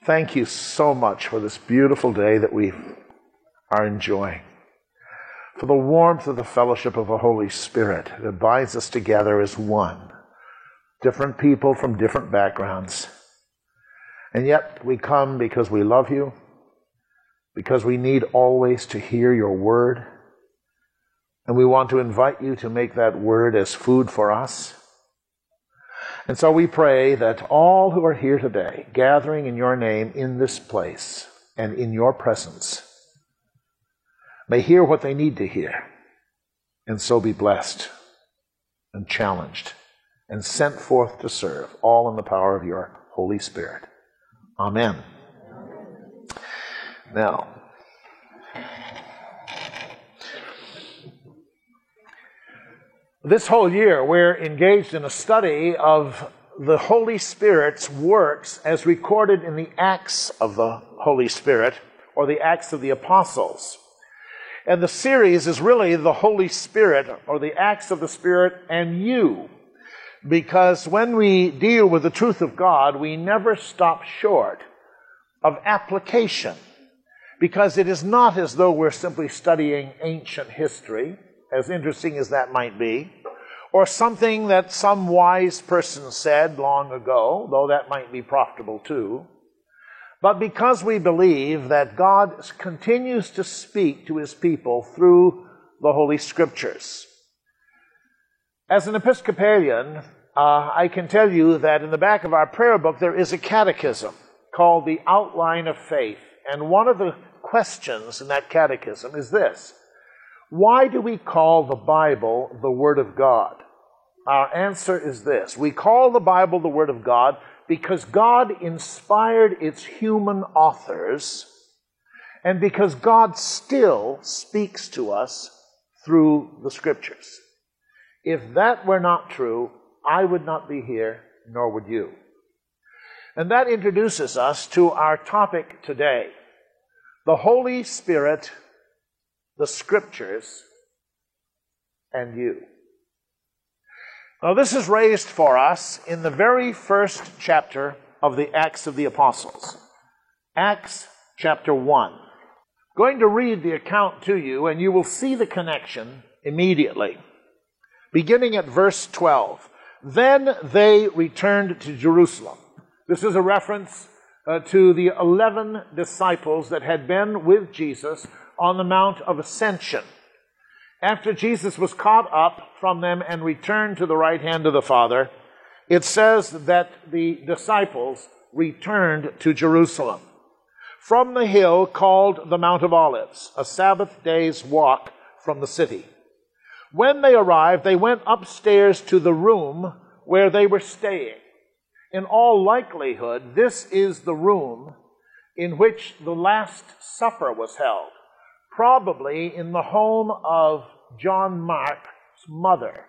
Thank you so much for this beautiful day that we are enjoying, for the warmth of the fellowship of the Holy Spirit that binds us together as one, different people from different backgrounds. And yet we come because we love you, because we need always to hear your word, and we want to invite you to make that word as food for us. And so we pray that all who are here today, gathering in your name in this place and in your presence, may hear what they need to hear, and so be blessed and challenged and sent forth to serve, all in the power of your Holy Spirit. Amen. Now, this whole year we're engaged in a study of the Holy Spirit's works as recorded in the Acts of the Holy Spirit, or the Acts of the Apostles. And the series is really the Holy Spirit, or the Acts of the Spirit and you. Because when we deal with the truth of God, we never stop short of application. Because it is not as though we're simply studying ancient history, as interesting as that might be, or something that some wise person said long ago, though that might be profitable too, but because we believe that God continues to speak to his people through the Holy Scriptures. As an Episcopalian, I can tell you that in the back of our prayer book there is a catechism called the Outline of Faith, and one of the questions in that catechism is this: why do we call the Bible the Word of God? Our answer is this: we call the Bible the Word of God because God inspired its human authors, and because God still speaks to us through the Scriptures. If that were not true, I would not be here, nor would you. And that introduces us to our topic today: the Holy Spirit, the Scriptures, and you. Now, this is raised for us in the very first chapter of the Acts of the Apostles. Acts chapter 1. I'm going to read the account to you, and you will see the connection immediately. Beginning at verse 12. Then they returned to Jerusalem. This is a reference to the 11 disciples that had been with Jesus on the Mount of Ascension. After Jesus was caught up from them and returned to the right hand of the Father, it says that the disciples returned to Jerusalem from the hill called the Mount of Olives, a Sabbath day's walk from the city. When they arrived, they went upstairs to the room where they were staying. In all likelihood, this is the room in which the Last Supper was held, probably in the home of John Mark's mother.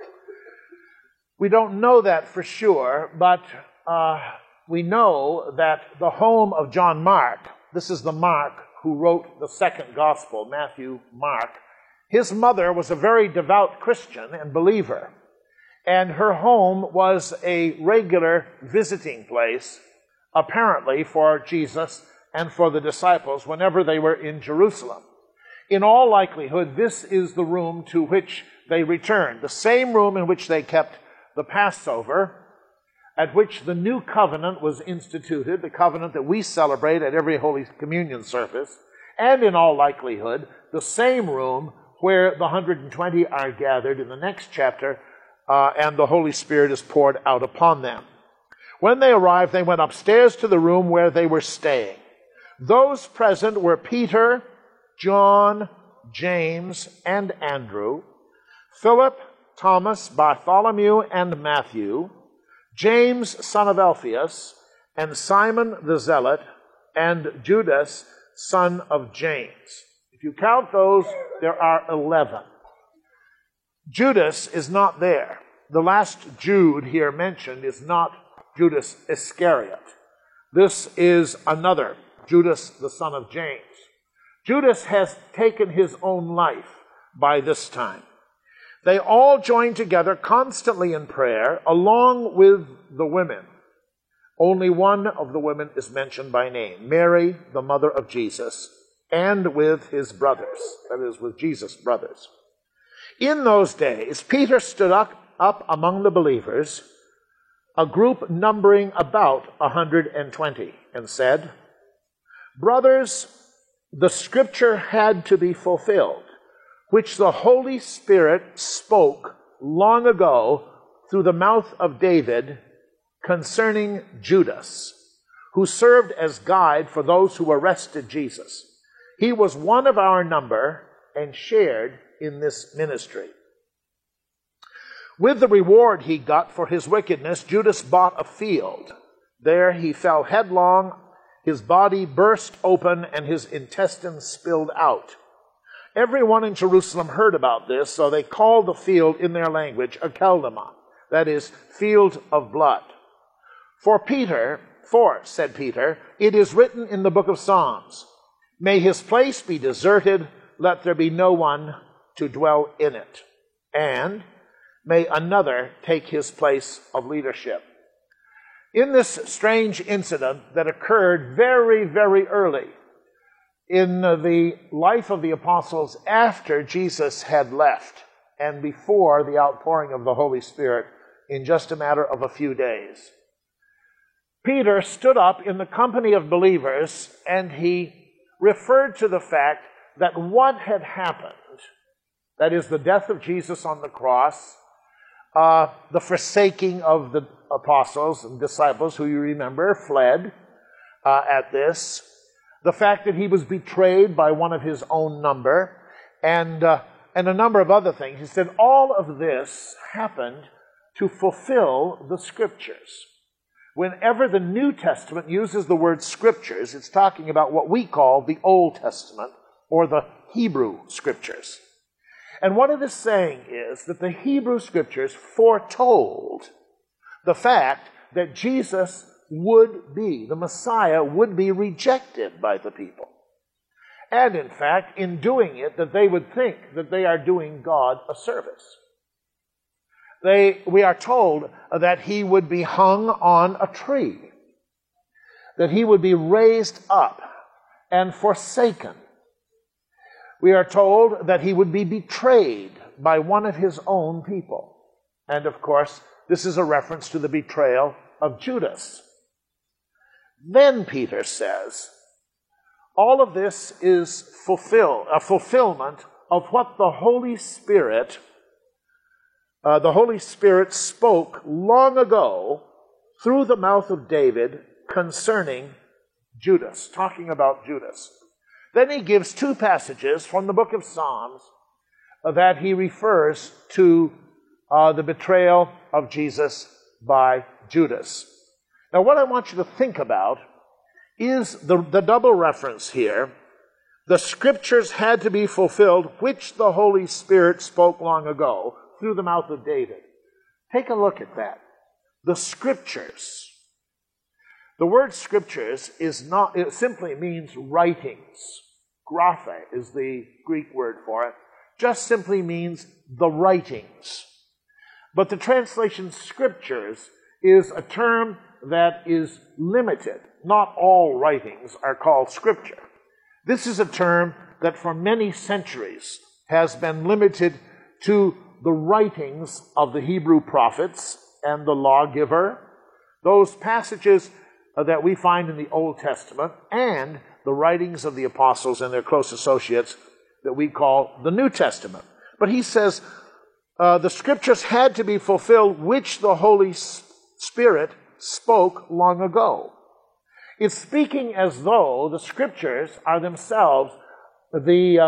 We don't know that for sure, but we know that the home of John Mark, this is the Mark who wrote the second gospel, Matthew, Mark, his mother was a very devout Christian and believer, and her home was a regular visiting place, apparently for Jesus and for the disciples whenever they were in Jerusalem. In all likelihood, this is the room to which they returned, the same room in which they kept the Passover, at which the new covenant was instituted, the covenant that we celebrate at every Holy Communion service, and in all likelihood, the same room where the 120 are gathered in the next chapter, and the Holy Spirit is poured out upon them. When they arrived, they went upstairs to the room where they were staying. Those present were Peter, John, James, and Andrew, Philip, Thomas, Bartholomew, and Matthew, James, son of Alphaeus, and Simon the Zealot, and Judas, son of James. If you count those, there are 11. Judas is not there. The last Jude here mentioned is not Judas Iscariot. This is another, Judas, the son of James. Judas has taken his own life by this time. They all joined together constantly in prayer, along with the women. Only one of the women is mentioned by name, Mary, the mother of Jesus, and with his brothers, that is, with Jesus' brothers. In those days, Peter stood up among the believers, a group numbering about 120, and said, "Brothers, the scripture had to be fulfilled, which the Holy Spirit spoke long ago through the mouth of David concerning Judas, who served as guide for those who arrested Jesus. He was one of our number and shared in this ministry. With the reward he got for his wickedness, Judas bought a field. There he fell headlong, his body burst open, and his intestines spilled out. Everyone in Jerusalem heard about this, so they called the field in their language Akeldama, that is, field of blood. For, said Peter, it is written in the book of Psalms, may his place be deserted, let there be no one to dwell in it. And may another take his place of leadership. In this strange incident that occurred very, very early in the life of the apostles after Jesus had left and before the outpouring of the Holy Spirit in just a matter of a few days, Peter stood up in the company of believers and he referred to the fact that what had happened, that is the death of Jesus on the cross, the forsaking of the apostles and disciples, who you remember fled at this, the fact that he was betrayed by one of his own number, and a number of other things. He said all of this happened to fulfill the Scriptures. Whenever the New Testament uses the word Scriptures, it's talking about what we call the Old Testament or the Hebrew Scriptures. And what it is saying is that the Hebrew Scriptures foretold the fact that Jesus would be, the Messiah would be rejected by the people. And in fact, in doing it, that they would think that they are doing God a service. We are told that he would be hung on a tree, that he would be raised up and forsaken. We are told that he would be betrayed by one of his own people. And of course, this is a reference to the betrayal of Judas. Then Peter says, all of this is a fulfillment of what the Holy Spirit spoke long ago through the mouth of David concerning Judas, talking about Judas. Then he gives two passages from the book of Psalms that he refers to the betrayal of Jesus by Judas. Now, what I want you to think about is the double reference here. The Scriptures had to be fulfilled, which the Holy Spirit spoke long ago through the mouth of David. Take a look at that. The Scriptures. The word Scriptures it simply means writings. Graphe is the Greek word for it. Just simply means the writings. But the translation Scriptures is a term that is limited. Not all writings are called Scripture. This is a term that for many centuries has been limited to the writings of the Hebrew prophets and the lawgiver, those passages that we find in the Old Testament, and the writings of the apostles and their close associates that we call the New Testament. But he says the Scriptures had to be fulfilled, which the Holy Spirit spoke long ago. It's speaking as though the Scriptures are themselves the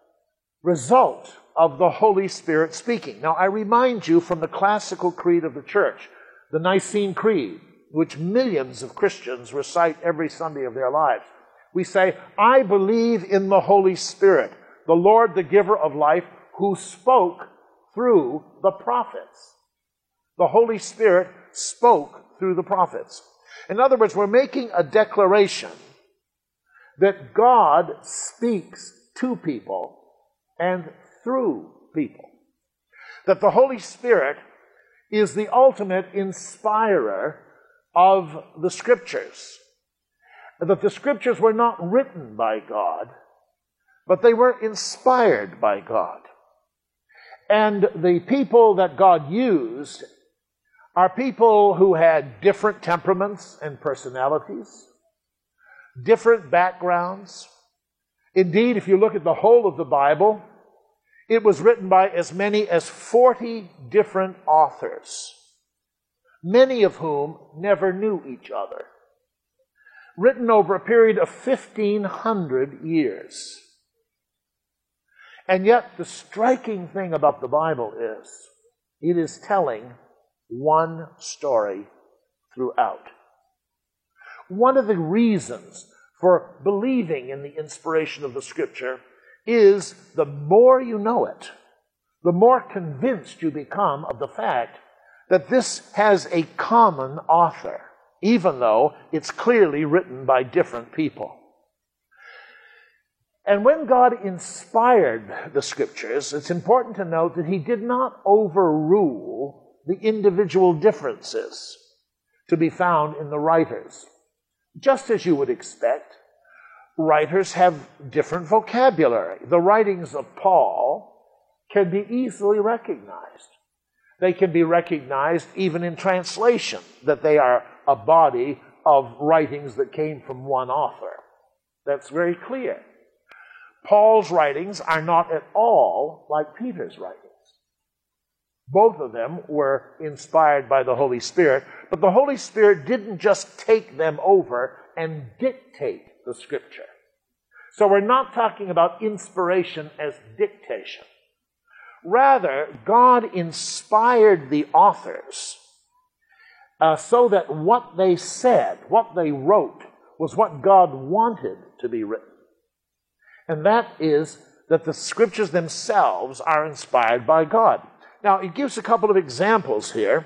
result of the Holy Spirit speaking. Now, I remind you from the classical creed of the church, the Nicene Creed, which millions of Christians recite every Sunday of their lives. We say, I believe in the Holy Spirit, the Lord, the giver of life, who spoke through the prophets. The Holy Spirit spoke through the prophets. In other words, we're making a declaration that God speaks to people and through people. That the Holy Spirit is the ultimate inspirer of the Scriptures. That the Scriptures were not written by God, but they were inspired by God. And the people that God used are people who had different temperaments and personalities, different backgrounds. Indeed, if you look at the whole of the Bible, it was written by as many as 40 different authors, many of whom never knew each other. Written over a period of 1,500 years. And yet, the striking thing about the Bible is, it is telling one story throughout. One of the reasons for believing in the inspiration of the Scripture is the more you know it, the more convinced you become of the fact that this has a common author, even though it's clearly written by different people. And when God inspired the Scriptures, it's important to note that He did not overrule the individual differences to be found in the writers. Just as you would expect, writers have different vocabulary. The writings of Paul can be easily recognized. They can be recognized even in translation, that they are a body of writings that came from one author. That's very clear. Paul's writings are not at all like Peter's writings. Both of them were inspired by the Holy Spirit, but the Holy Spirit didn't just take them over and dictate the Scripture. So we're not talking about inspiration as dictation. Rather, God inspired the authors so that what they said, what they wrote, was what God wanted to be written. And that is that the Scriptures themselves are inspired by God. Now, it gives a couple of examples here.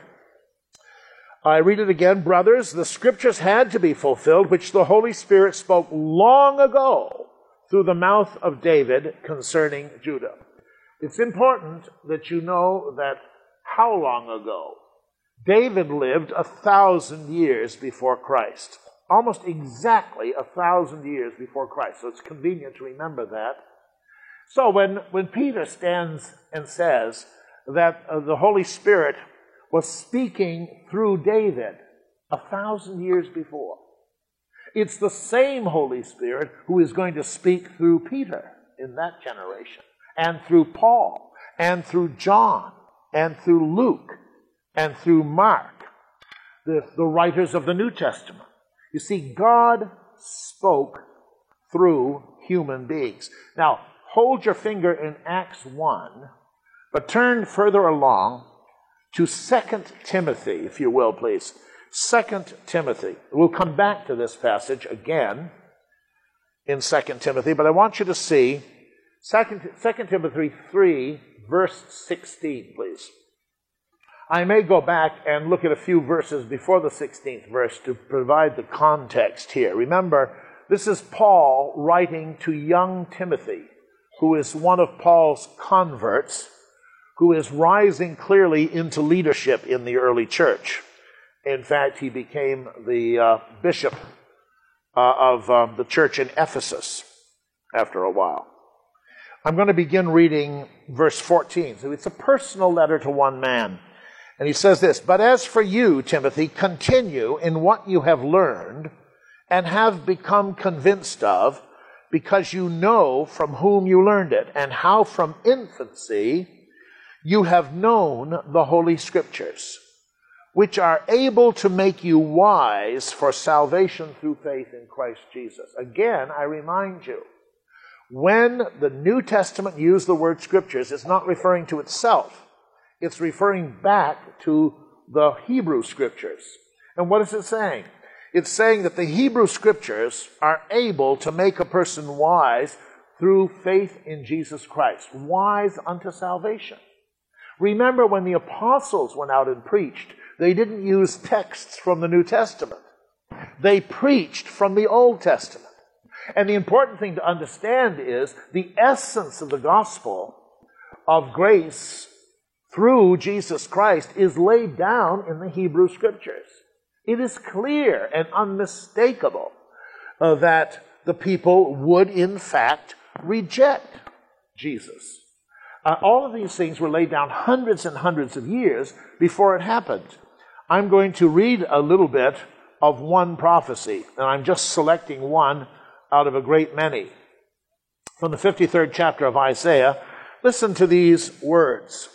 I read it again. Brothers, the Scriptures had to be fulfilled, which the Holy Spirit spoke long ago through the mouth of David concerning Judah. It's important that you know that how long ago? David lived 1,000 years before Christ. Almost exactly 1,000 years before Christ. So it's convenient to remember that. So when Peter stands and says that the Holy Spirit was speaking through David 1,000 years before, it's the same Holy Spirit who is going to speak through Peter in that generation, and through Paul, and through John, and through Luke, and through Mark, the writers of the New Testament. You see, God spoke through human beings. Now, hold your finger in Acts 1, but turn further along to 2 Timothy, if you will, please. 2 Timothy. We'll come back to this passage again in 2 Timothy, but I want you to see 2 Timothy 3, verse 16, please. I may go back and look at a few verses before the 16th verse to provide the context here. Remember, this is Paul writing to young Timothy, who is one of Paul's converts, who is rising clearly into leadership in the early church. In fact, he became the bishop of the church in Ephesus after a while. I'm going to begin reading verse 14. So it's a personal letter to one man. And he says this, "But as for you, Timothy, continue in what you have learned and have become convinced of, because you know from whom you learned it, and how from infancy you have known the Holy Scriptures, which are able to make you wise for salvation through faith in Christ Jesus." Again, I remind you, when the New Testament used the word Scriptures, it's not referring to itself. It's referring back to the Hebrew Scriptures. And what is it saying? It's saying that the Hebrew Scriptures are able to make a person wise through faith in Jesus Christ, wise unto salvation. Remember, when the apostles went out and preached, they didn't use texts from the New Testament. They preached from the Old Testament. And the important thing to understand is the essence of the gospel of grace through Jesus Christ is laid down in the Hebrew Scriptures. It is clear and unmistakable that the people would, in fact, reject Jesus. All of these things were laid down hundreds and hundreds of years before it happened. I'm going to read a little bit of one prophecy, and I'm just selecting one out of a great many. From the 53rd chapter of Isaiah, listen to these words.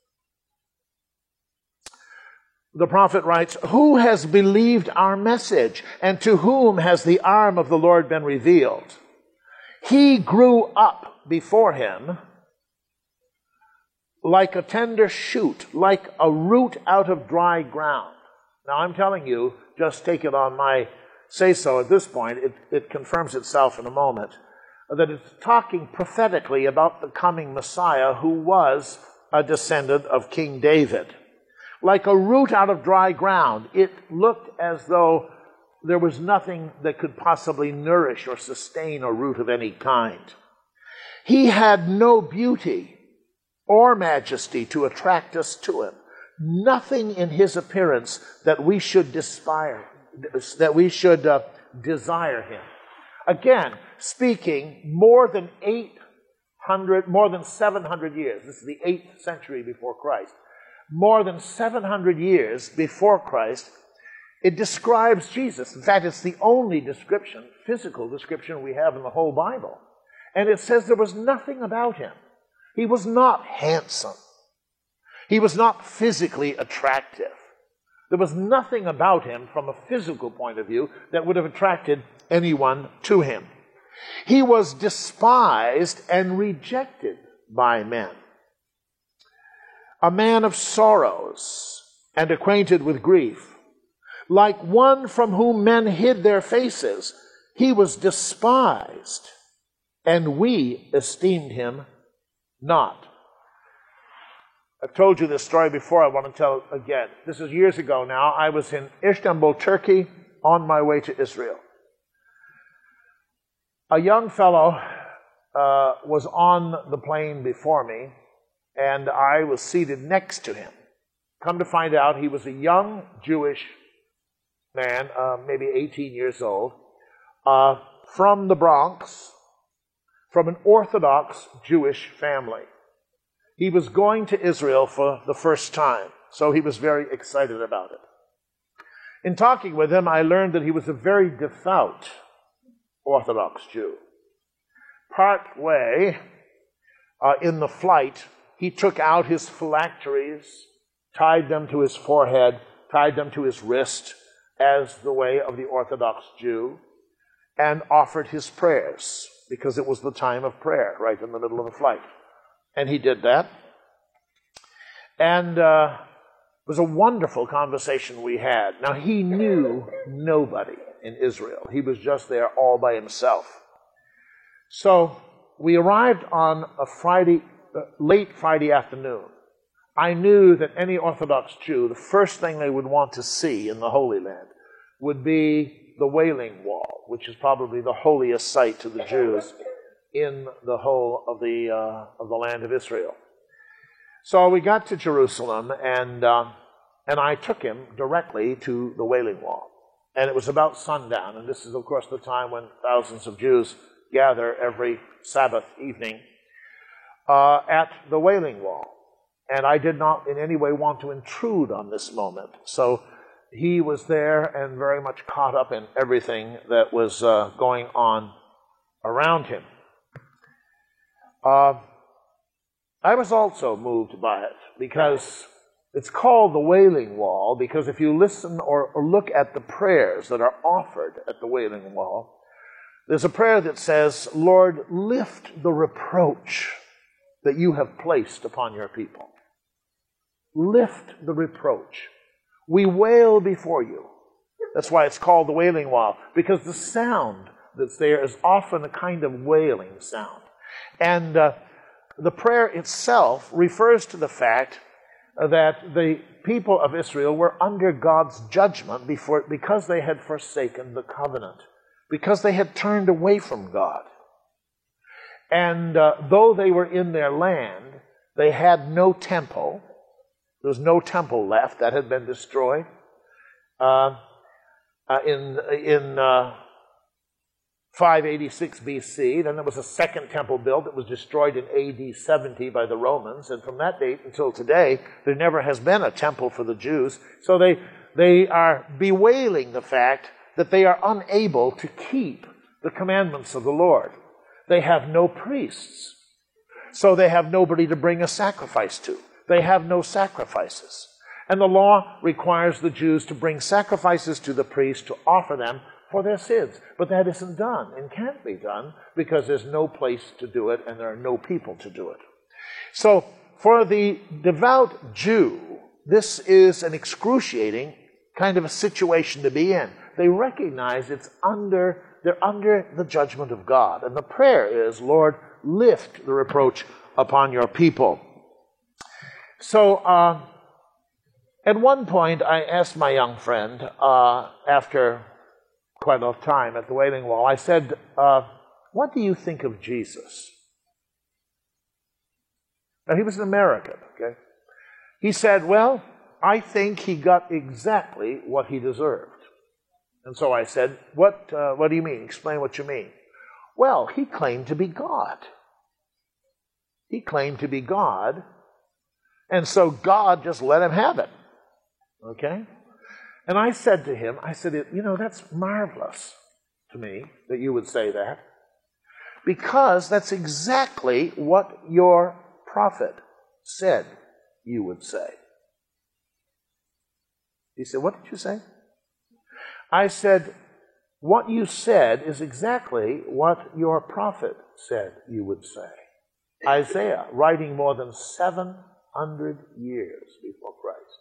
The prophet writes, "Who has believed our message, and to whom has the arm of the Lord been revealed? He grew up before him like a tender shoot, like a root out of dry ground." Now I'm telling you, just take it on my say-so at this point, it confirms itself in a moment, that it's talking prophetically about the coming Messiah who was a descendant of King David. Like a root out of dry ground, it looked as though there was nothing that could possibly nourish or sustain a root of any kind. He had no beauty or majesty to attract us to him. Nothing in his appearance that we should desire him. Again, speaking more than 700 years. This is the 8th century before Christ. More than 700 years before Christ, it describes Jesus. In fact, it's the only description, physical description we have in the whole Bible. And it says there was nothing about him. He was not handsome. He was not physically attractive. There was nothing about him from a physical point of view that would have attracted anyone to him. He was despised and rejected by men. A man of sorrows and acquainted with grief. Like one from whom men hid their faces, he was despised, and we esteemed him not. I've told you this story before. I want to tell it again. This is years ago now. I was in Istanbul, Turkey, on my way to Israel. A young fellow was on the plane before me, and I was seated next to him. Come to find out, he was a young Jewish man, maybe 18 years old, from the Bronx, from an Orthodox Jewish family. He was going to Israel for the first time, so he was very excited about it. In talking with him, I learned that he was a very devout Orthodox Jew. Part way in the flight, he took out his phylacteries, tied them to his forehead, tied them to his wrist, as the way of the Orthodox Jew, and offered his prayers, because it was the time of prayer, right in the middle of the flight. And he did that. And it was a wonderful conversation we had. Now, he knew nobody in Israel. He was just there all by himself. So we arrived on a late Friday afternoon. I knew that any Orthodox Jew, the first thing they would want to see in the Holy Land would be the Wailing Wall, which is probably the holiest site to the Jews in the whole of the land of Israel. So we got to Jerusalem, and I took him directly to the Wailing Wall. And it was about sundown, and this is, of course, the time when thousands of Jews gather every Sabbath evening at the Wailing Wall. And I did not in any way want to intrude on this moment. So he was there and very much caught up in everything that was going on around him. I was also moved by it because it's called the Wailing Wall, because if you listen or look at the prayers that are offered at the Wailing Wall, there's a prayer that says, "Lord, lift the reproach that you have placed upon your people. Lift the reproach. We wail before you." That's why it's called the Wailing Wall, because the sound that's there is often a kind of wailing sound. And the prayer itself refers to the fact that the people of Israel were under God's judgment because they had forsaken the covenant, because they had turned away from God. And though they were in their land, they had no temple. There was no temple left. That had been destroyed. in 586 BC. Then there was a second temple built that was destroyed in AD 70 by the Romans. And from that date until today, there never has been a temple for the Jews. So they are bewailing the fact that they are unable to keep the commandments of the Lord. They have no priests. So they have nobody to bring a sacrifice to. They have no sacrifices. And the law requires the Jews to bring sacrifices to the priest to offer them for their sins. But that isn't done and can't be done because there's no place to do it and there are no people to do it. So for the devout Jew, this is an excruciating kind of a situation to be in. They recognize they're under the judgment of God. And the prayer is, Lord, lift the reproach upon your people. So at one point, I asked my young friend, after quite a lot of time at the Wailing Wall, I said, what do you think of Jesus? Now, he was an American, okay? He said, well, I think he got exactly what he deserved. And so I said, what do you mean? Explain what you mean. Well, he claimed to be God. He claimed to be God, and so God just let him have it. Okay? And I said to him, that's marvelous to me that you would say that, because that's exactly what your prophet said you would say. He said, what did you say? I said, what you said is exactly what your prophet said you would say. Isaiah, writing more than 700 years before Christ,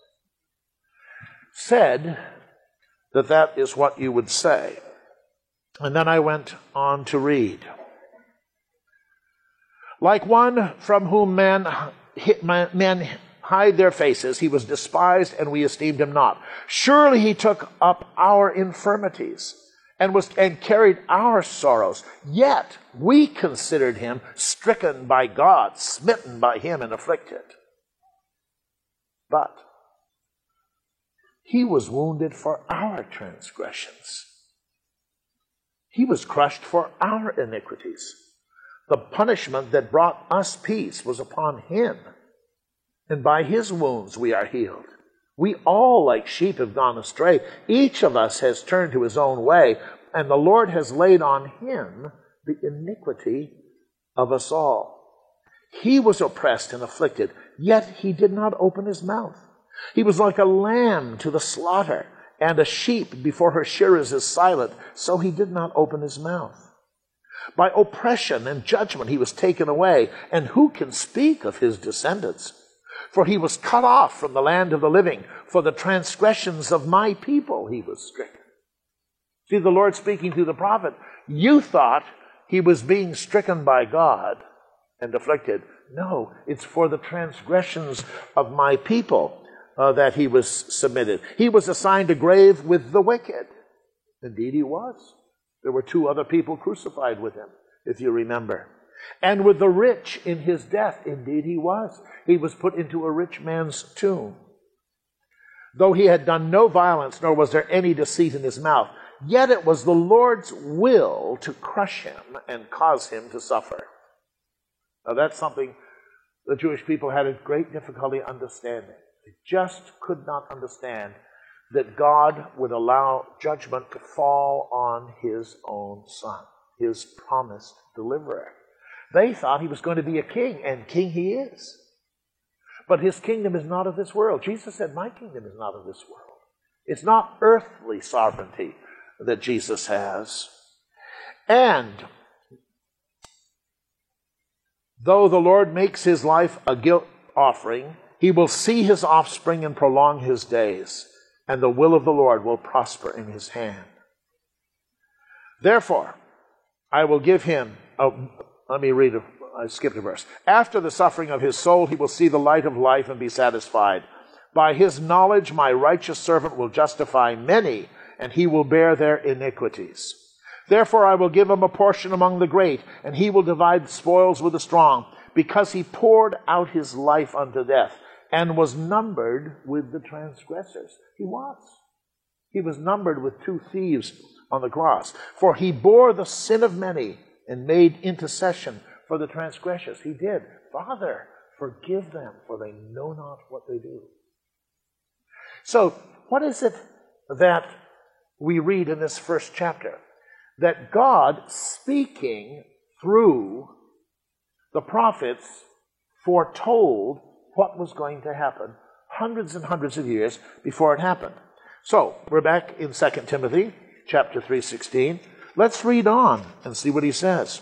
said that is what you would say. And then I went on to read. Like one from whom men hide their faces, he was despised, and we esteemed him not. Surely he took up our infirmities and carried our sorrows. Yet we considered him stricken by God, smitten by him, and afflicted. But he was wounded for our transgressions. He was crushed for our iniquities. The punishment that brought us peace was upon him, and by his wounds we are healed. We all, like sheep, have gone astray. Each of us has turned to his own way, and the Lord has laid on him the iniquity of us all. He was oppressed and afflicted, yet he did not open his mouth. He was like a lamb to the slaughter, and a sheep before her shearers is silent, so he did not open his mouth. By oppression and judgment he was taken away, and who can speak of his descendants? For he was cut off from the land of the living. For the transgressions of my people he was stricken. See, the Lord speaking through the prophet. You thought he was being stricken by God and afflicted. No, it's for the transgressions of my people that he was submitted. He was assigned a grave with the wicked. Indeed he was. There were 2 other people crucified with him, if you remember. And with the rich in his death. Indeed he was. He was put into a rich man's tomb. Though he had done no violence, nor was there any deceit in his mouth, yet it was the Lord's will to crush him and cause him to suffer. Now that's something the Jewish people had a great difficulty understanding. They just could not understand that God would allow judgment to fall on his own son, his promised deliverer. They thought he was going to be a king, and king he is. But his kingdom is not of this world. Jesus said, my kingdom is not of this world. It's not earthly sovereignty that Jesus has. And though the Lord makes his life a guilt offering, he will see his offspring and prolong his days, and the will of the Lord will prosper in his hand. Therefore, I will give him... let me read I skipped a verse. After the suffering of his soul, he will see the light of life and be satisfied. By his knowledge, my righteous servant will justify many, and he will bear their iniquities. Therefore, I will give him a portion among the great, and he will divide spoils with the strong, because he poured out his life unto death, and was numbered with the transgressors. He was. He was numbered with two thieves on the cross. For he bore the sin of many and made intercession for the transgressors. He did. Father, forgive them, for they know not what they do. So, what is it that we read in this first chapter? That God, speaking through the prophets, foretold what was going to happen hundreds and hundreds of years before it happened. So, we're back in 2 Timothy chapter 3:16. Let's read on and see what he says.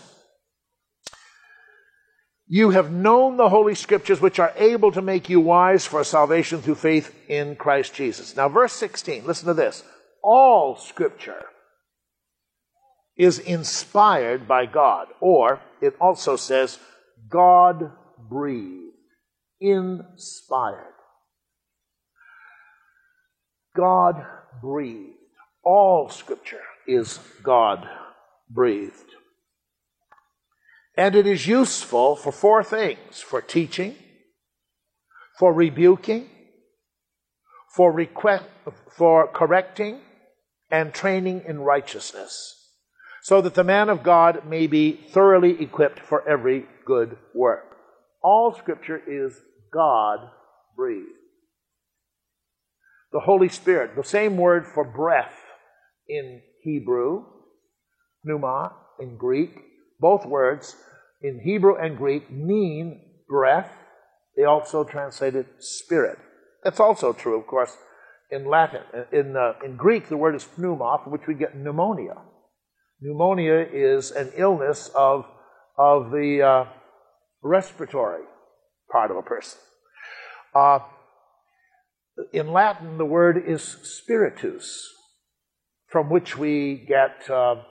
You have known the Holy Scriptures, which are able to make you wise for salvation through faith in Christ Jesus. Now, verse 16, listen to this. All Scripture is inspired by God, or it also says God-breathed, inspired. God-breathed. All Scripture is God-breathed. And it is useful for four things: for teaching, for rebuking, for correcting, and training in righteousness, so that the man of God may be thoroughly equipped for every good work. All Scripture is God-breathed. The Holy Spirit, the same word for breath in Hebrew, pneuma in Greek, both words in Hebrew and Greek mean breath. They also translated spirit. That's also true, of course, in Latin. In Greek, the word is pneuma, from which we get pneumonia. Pneumonia is an illness of the respiratory part of a person. In Latin, the word is spiritus, from which we get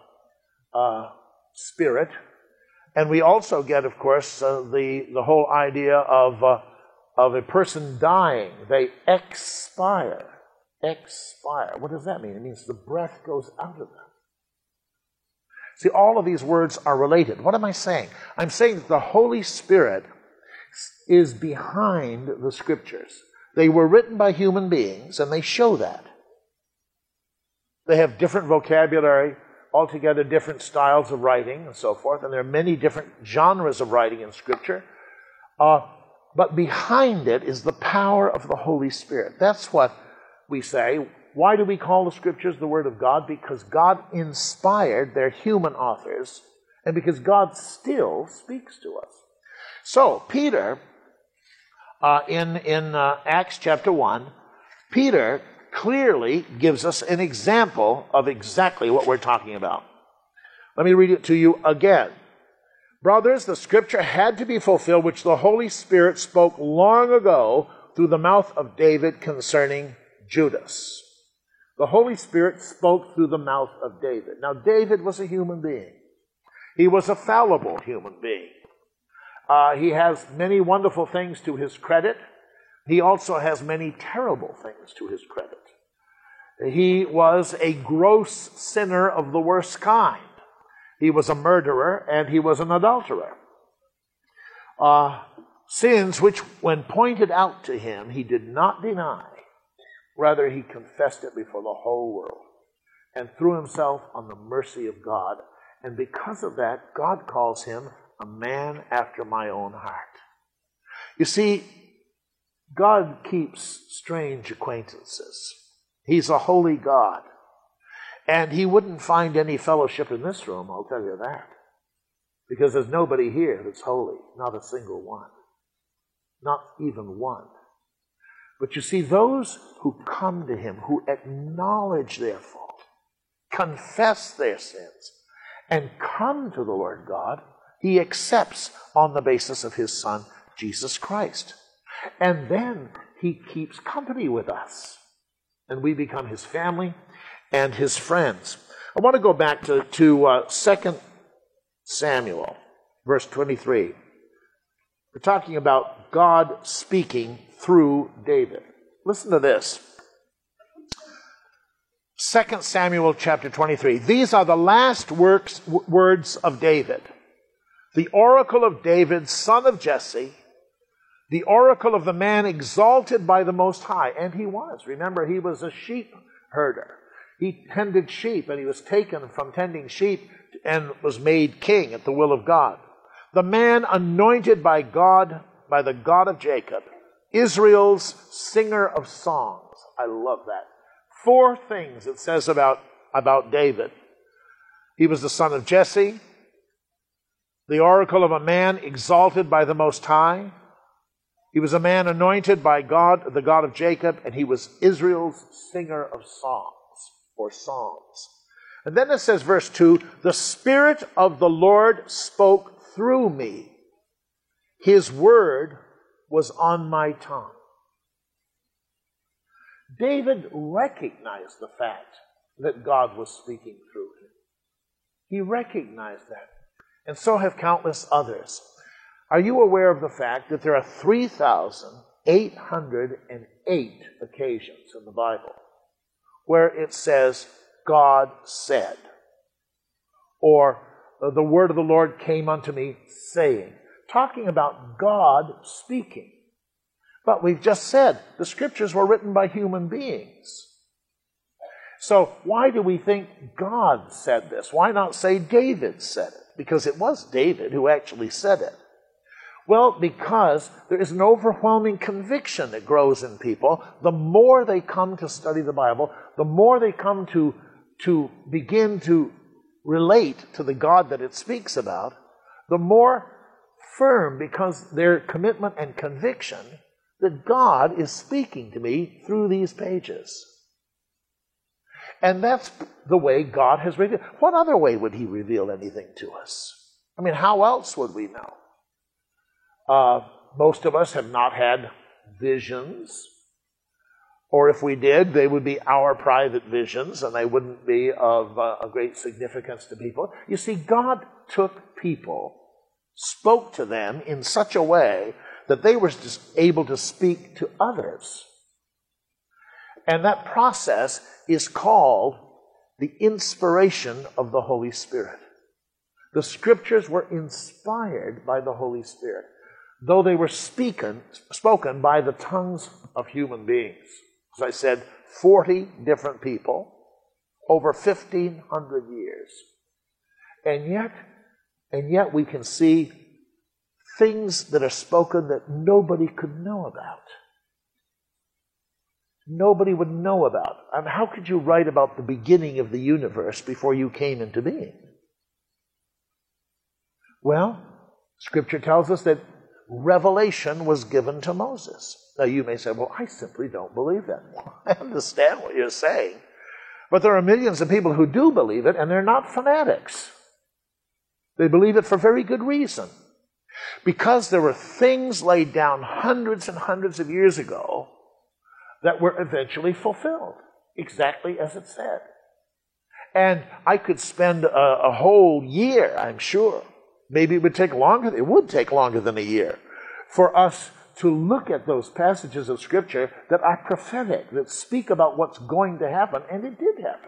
spirit. And we also get, of course, the whole idea of a person dying. They expire. Expire. What does that mean? It means the breath goes out of them. See, all of these words are related. What am I saying? I'm saying that the Holy Spirit is behind the Scriptures. They were written by human beings, and they show that. They have different vocabulary, altogether different styles of writing, and so forth, and there are many different genres of writing in Scripture. But behind it is the power of the Holy Spirit. That's what we say. Why do we call the Scriptures the Word of God? Because God inspired their human authors, and because God still speaks to us. So, Peter, in Acts chapter 1, Peter clearly gives us an example of exactly what we're talking about. Let me read it to you again. Brothers, the Scripture had to be fulfilled, which the Holy Spirit spoke long ago through the mouth of David concerning Judas. The Holy Spirit spoke through the mouth of David. Now, David was a human being. He was a fallible human being. He has many wonderful things to his credit. He also has many terrible things to his credit. He was a gross sinner of the worst kind. He was a murderer and he was an adulterer. Sins which, when pointed out to him, he did not deny. Rather, he confessed it before the whole world and threw himself on the mercy of God. And because of that, God calls him a man after my own heart. You see, God keeps strange acquaintances. He's a holy God. And he wouldn't find any fellowship in this room, I'll tell you that. Because there's nobody here that's holy. Not a single one. Not even one. But you see, those who come to him, who acknowledge their fault, confess their sins, and come to the Lord God, he accepts on the basis of his Son, Jesus Christ. And then he keeps company with us. And we become his family and his friends. I want to go back to 2 Samuel, verse 23. We're talking about God speaking through David. Listen to this. 2 Samuel chapter 23. These are the last words of David. The oracle of David, son of Jesse, the oracle of the man exalted by the Most High. And he was. Remember, he was a sheep herder. He tended sheep, and he was taken from tending sheep and was made king at the will of God. The man anointed by God, by the God of Jacob, Israel's singer of songs. I love that. 4 things it says about David. He was the son of Jesse, the oracle of a man exalted by the Most High. He was a man anointed by God, the God of Jacob, and he was Israel's singer of songs, or psalms. And then it says, verse 2, the Spirit of the Lord spoke through me. His word was on my tongue. David recognized the fact that God was speaking through him. He recognized that. And so have countless others. Are you aware of the fact that there are 3,808 occasions in the Bible where it says, God said, or the word of the Lord came unto me saying, talking about God speaking. But we've just said the scriptures were written by human beings. So why do we think God said this? Why not say David said it? Because it was David who actually said it. Well, because there is an overwhelming conviction that grows in people. The more they come to study the Bible, the more they come to begin to relate to the God that it speaks about, the more firm becomes their commitment and conviction that God is speaking to me through these pages. And that's the way God has revealed. What other way would he reveal anything to us? I mean, how else would we know? Most of us have not had visions. Or if we did, they would be our private visions, and they wouldn't be of a great significance to people. You see, God took people, spoke to them in such a way that they were just able to speak to others. And that process is called the inspiration of the Holy Spirit. The scriptures were inspired by the Holy Spirit, though they were spoken by the tongues of human beings. As I said, 40 different people, over 1,500 years. And yet we can see things that are spoken that nobody could know about. Nobody would know about. I mean, how could you write about the beginning of the universe before you came into being? Well, Scripture tells us that revelation was given to Moses. Now you may say, well, I simply don't believe that. Well, I understand what you're saying. But there are millions of people who do believe it, and they're not fanatics. They believe it for very good reason. Because there were things laid down hundreds and hundreds of years ago that were eventually fulfilled, exactly as it said. And I could spend a whole year, I'm sure. Maybe it would take longer. It would take longer than a year for us to look at those passages of Scripture that are prophetic, that speak about what's going to happen, and it did happen.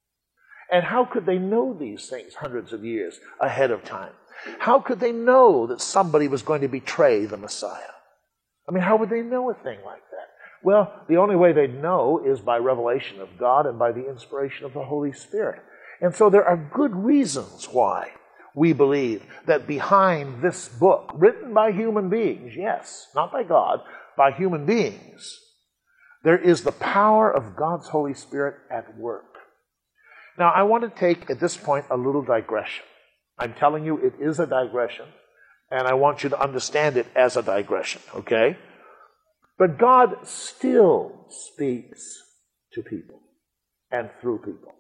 And how could they know these things hundreds of years ahead of time? How could they know that somebody was going to betray the Messiah? I mean, how would they know a thing like that? Well, the only way they'd know is by revelation of God and by the inspiration of the Holy Spirit. And so there are good reasons why we believe that behind this book, written by human beings, yes, not by God, by human beings, there is the power of God's Holy Spirit at work. Now, I want to take, at this point, a little digression. I'm telling you it is a digression, and I want you to understand it as a digression, okay? But God still speaks to people and through people.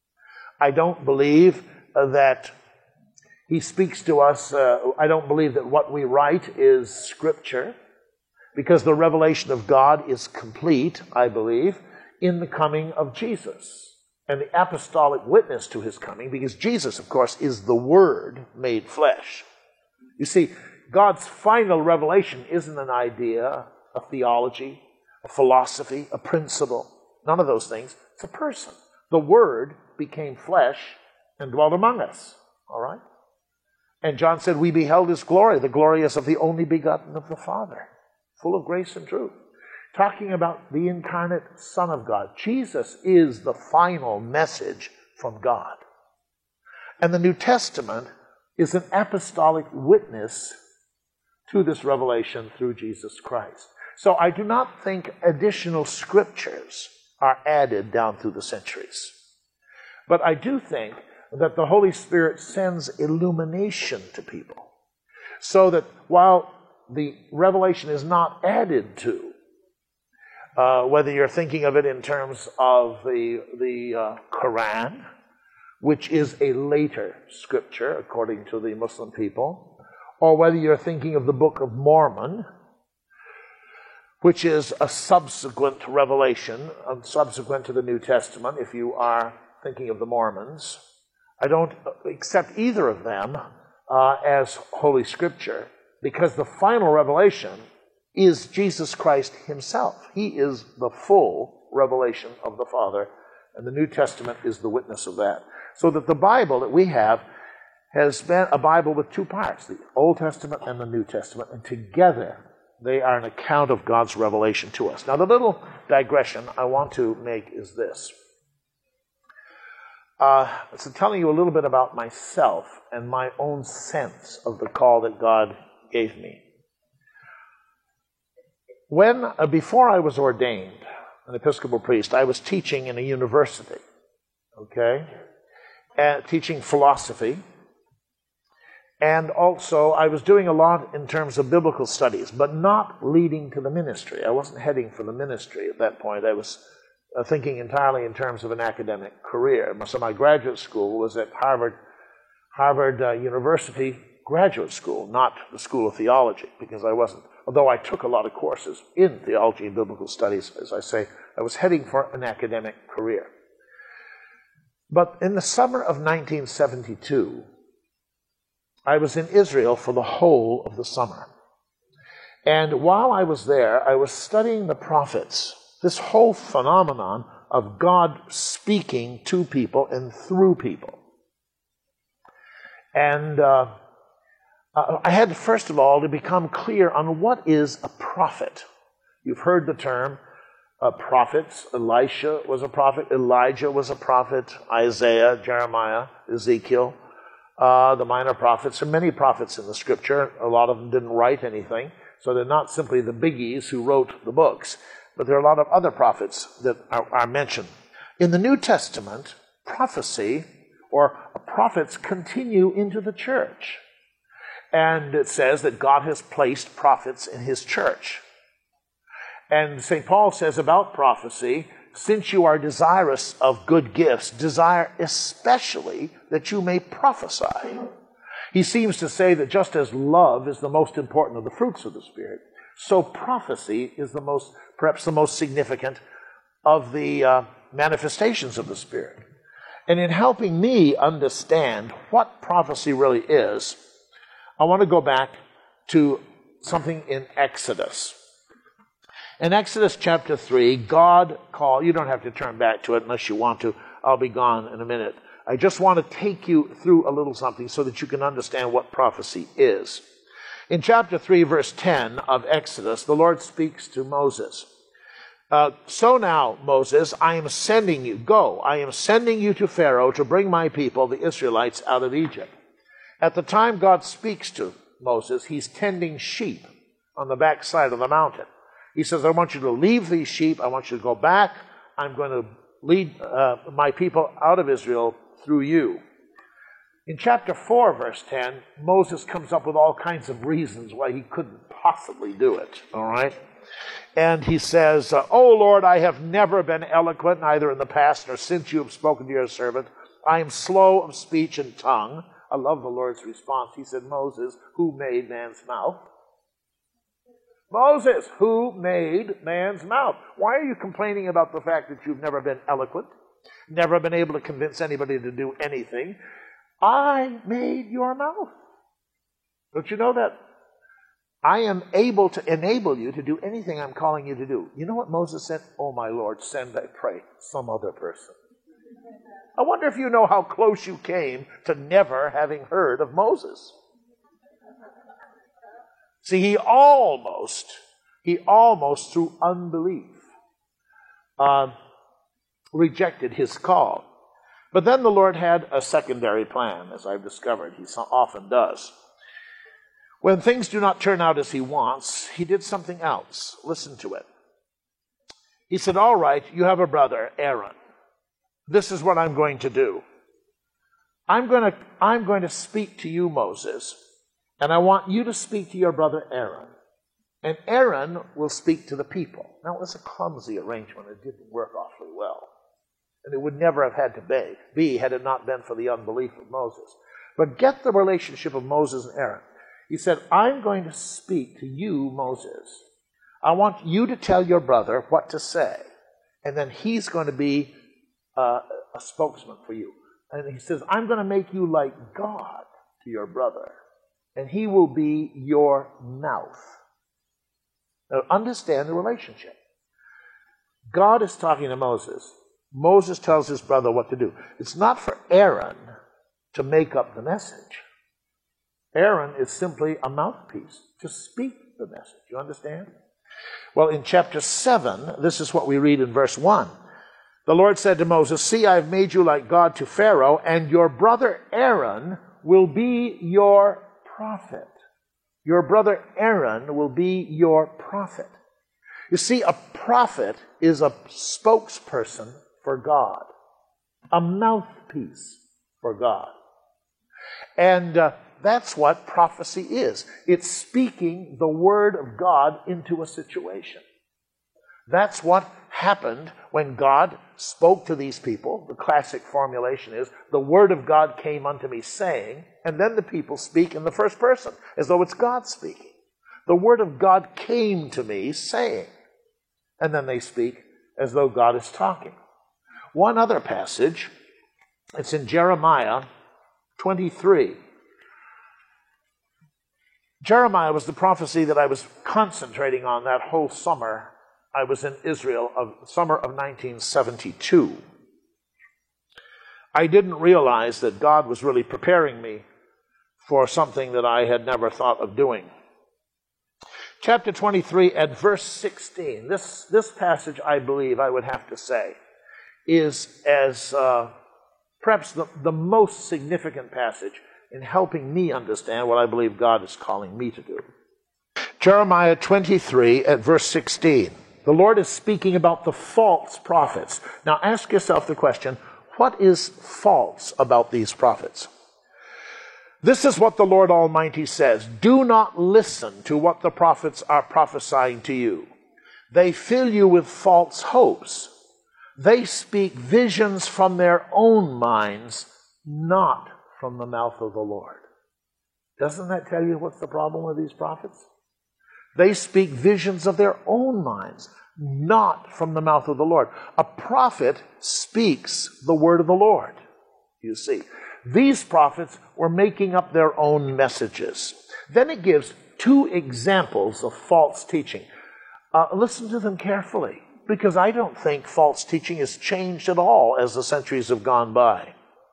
I don't believe that He speaks to us. I don't believe that what we write is Scripture, because the revelation of God is complete, I believe, in the coming of Jesus and the apostolic witness to His coming, because Jesus, of course, is the Word made flesh. You see, God's final revelation isn't an idea, a theology, a philosophy, a principle. None of those things. It's a person. The Word became flesh and dwelt among us. All right? And John said, we beheld His glory, the glory as of the only begotten of the Father, full of grace and truth. talking about the incarnate Son of God. Jesus is the final message from God. And the New Testament is an apostolic witness to this revelation through Jesus Christ. So I do not think additional scriptures are added down through the centuries. But I do think that the Holy Spirit sends illumination to people, so that while the revelation is not added to, whether you're thinking of it in terms of the Quran, which is a later scripture according to the Muslim people, or whether you're thinking of the Book of Mormon, which is a subsequent revelation, subsequent to the New Testament, if you are thinking of the Mormons. I don't accept either of them as Holy Scripture, because the final revelation is Jesus Christ himself. He is the full revelation of the Father, and the New Testament is the witness of that. So that the Bible that we have has been a Bible with two parts, the Old Testament and the New Testament, and together they are an account of God's revelation to us. Now, the little digression I want to make is this. So telling you a little bit about myself and my own sense of the call that God gave me. Before I was ordained an Episcopal priest, I was teaching in a university, teaching philosophy. And also, I was doing a lot in terms of biblical studies, but not leading to the ministry. I wasn't heading for the ministry at that point. I was thinking entirely in terms of an academic career. So my graduate school was at Harvard University Graduate School, not the School of Theology, because I wasn't. Although I took a lot of courses in theology and biblical studies, as I say, I was heading for an academic career. But in the summer of 1972, I was in Israel for the whole of the summer. And while I was there, I was studying the prophets, this whole phenomenon of God speaking to people and through people. And I had, first of all, to become clear on what is a prophet. You've heard the term prophets. Elisha was a prophet. Elijah was a prophet. Isaiah, Jeremiah, Ezekiel. The minor prophets. There are many prophets in the Scripture. A lot of them didn't write anything, so they're not simply the biggies who wrote the books, but there are a lot of other prophets that are mentioned. In the New Testament, prophecy or prophets continue into the church. And it says that God has placed prophets in his church. And St. Paul says about prophecy, since you are desirous of good gifts, desire especially that you may prophesy. He seems to say that just as love is the most important of the fruits of the Spirit, so prophecy is perhaps the most significant of the manifestations of the Spirit. And in helping me understand what prophecy really is, I want to go back to something in Exodus. In Exodus chapter 3, God called, you don't have to turn back to it unless you want to, I'll be gone in a minute. I just want to take you through a little something so that you can understand what prophecy is. In chapter 3, verse 10 of Exodus, the Lord speaks to Moses. So now, Moses, I am sending you, go, I am sending you to Pharaoh to bring my people, the Israelites, out of Egypt. At the time God speaks to Moses, he's tending sheep on the backside of the mountain. He says, I want you to leave these sheep. I want you to go back. I'm going to lead my people out of Israel through you. In chapter 4, verse 10, Moses comes up with all kinds of reasons why he couldn't possibly do it. All right? And he says, Oh Lord, I have never been eloquent, neither in the past nor since you have spoken to your servant. I am slow of speech and tongue. I love the Lord's response. He said, Moses, who made man's mouth? Moses, who made man's mouth? Why are you complaining about the fact that you've never been eloquent, never been able to convince anybody to do anything? I made your mouth. Don't you know that I am able to enable you to do anything I'm calling you to do? You know what Moses said? Oh, my Lord, send, I pray, some other person. I wonder if you know how close you came to never having heard of Moses. See, he He almost, through unbelief, rejected his call. But then the Lord had a secondary plan, as I've discovered. He so often does. When things do not turn out as he wants, he did something else. Listen to it. He said, all right, you have a brother, Aaron. This is what I'm going to do. I'm going to speak to you, Moses, and I want you to speak to your brother Aaron. And Aaron will speak to the people. Now, it was a clumsy arrangement. It didn't work awfully well. And it would never have had to be had it not been for the unbelief of Moses. But get the relationship of Moses and Aaron. He said, I'm going to speak to you, Moses. I want you to tell your brother what to say. And then he's going to be a spokesman for you. And he says, I'm going to make you like God to your brother. And he will be your mouth. Now, understand the relationship. God is talking to Moses. Moses tells his brother what to do. It's not for Aaron to make up the message. Aaron is simply a mouthpiece to speak the message. You understand? Well, in chapter 7, this is what we read in verse 1. The Lord said to Moses, see, I have made you like God to Pharaoh, and your brother Aaron will be your prophet. Your brother Aaron will be your prophet. You see, a prophet is a spokesperson for God, a mouthpiece for God. And that's what prophecy is. It's speaking the word of God into a situation. That's what happened when God spoke to these people. The classic formulation is, the word of God came unto me saying, and then the people speak in the first person, as though it's God speaking. The word of God came to me saying, and then they speak as though God is talking. One other passage, it's in Jeremiah 23. Jeremiah was the prophecy that I was concentrating on that whole summer. I was in Israel, summer of 1972. I didn't realize that God was really preparing me for something that I had never thought of doing. Chapter 23 at verse 16. This passage, I believe, I would have to say, is as perhaps the most significant passage in helping me understand what I believe God is calling me to do. Jeremiah 23 at verse 16. The Lord is speaking about the false prophets. Now ask yourself the question, what is false about these prophets? This is what the Lord Almighty says. Do not listen to what the prophets are prophesying to you. They fill you with false hopes. They speak visions from their own minds, not from the mouth of the Lord. Doesn't that tell you what's the problem with these prophets? They speak visions of their own minds, not from the mouth of the Lord. A prophet speaks the word of the Lord, you see. These prophets were making up their own messages. Then it gives two examples of false teaching. Listen to them carefully, because I don't think false teaching has changed at all as the centuries have gone by.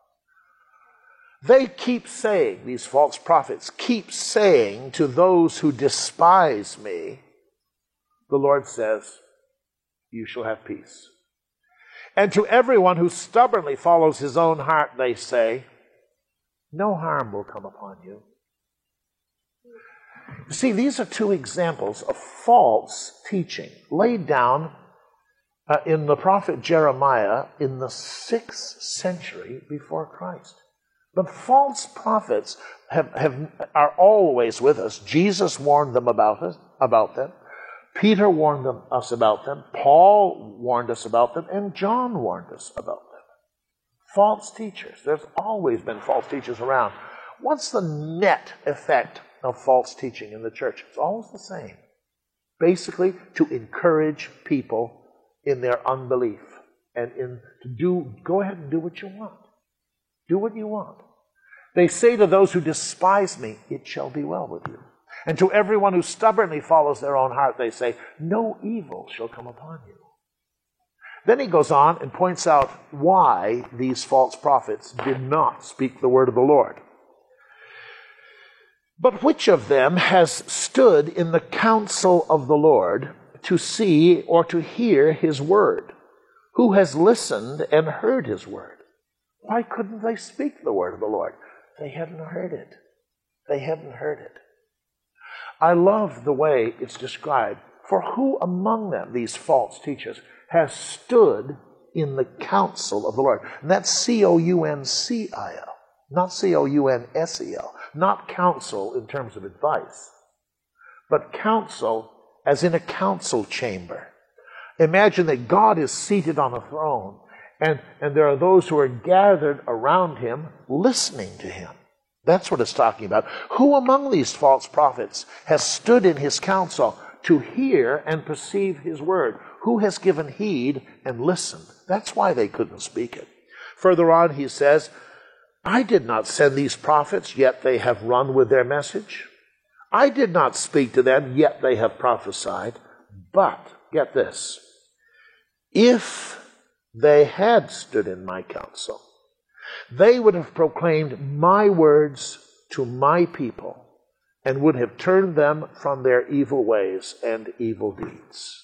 They keep saying, these false prophets keep saying to those who despise me, the Lord says, you shall have peace. And to everyone who stubbornly follows his own heart, they say, no harm will come upon you. You see, these are two examples of false teaching laid down in the prophet Jeremiah in the 6th century before Christ. The false prophets are always with us. Jesus warned them about them. Peter warned us about them. Paul warned us about them. And John warned us about them. False teachers. There's always been false teachers around. What's the net effect of false teaching in the church? It's always the same. Basically, to encourage people in their unbelief and go ahead and do what you want. Do what you want. They say to those who despise me, it shall be well with you. And to everyone who stubbornly follows their own heart, they say, no evil shall come upon you. Then he goes on and points out why these false prophets did not speak the word of the Lord. But which of them has stood in the counsel of the Lord to see or to hear his word? Who has listened and heard his word? Why couldn't they speak the word of the Lord? They hadn't heard it. They hadn't heard it. I love the way it's described. For who among them, these false teachers, has stood in the counsel of the Lord? And that's C-O-U-N-C-I-L, not C-O-U-N-S-E-L. Not counsel in terms of advice, but counsel as in a council chamber. Imagine that God is seated on a throne, and there are those who are gathered around him listening to him. That's what it's talking about. Who among these false prophets has stood in his counsel to hear and perceive his word? Who has given heed and listened? That's why they couldn't speak it. Further on he says, I did not send these prophets, yet they have run with their message. I did not speak to them, yet they have prophesied. But, get this, if they had stood in my counsel, they would have proclaimed my words to my people and would have turned them from their evil ways and evil deeds.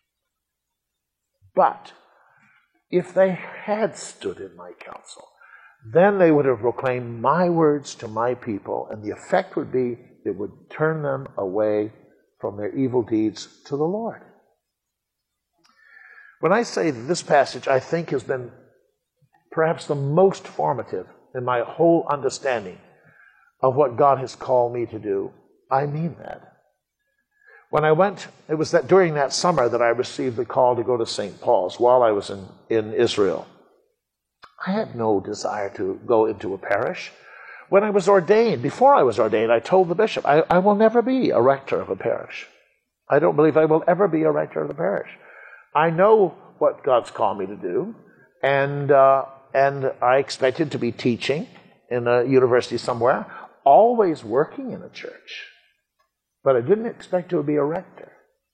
But if they had stood in my counsel, then they would have proclaimed my words to my people, and the effect would be it would turn them away from their evil deeds to the Lord. When I say that this passage, I think, has been perhaps the most formative in my whole understanding of what God has called me to do, I mean that. When I went, it was that during that summer that I received the call to go to St. Paul's while I was in Israel. I had no desire to go into a parish. When I was ordained, before I was ordained, I told the bishop, I will never be a rector of a parish. I don't believe I will ever be a rector of a parish. I know what God's called me to do, and I expected to be teaching in a university somewhere, always working in a church. But I didn't expect to be a rector.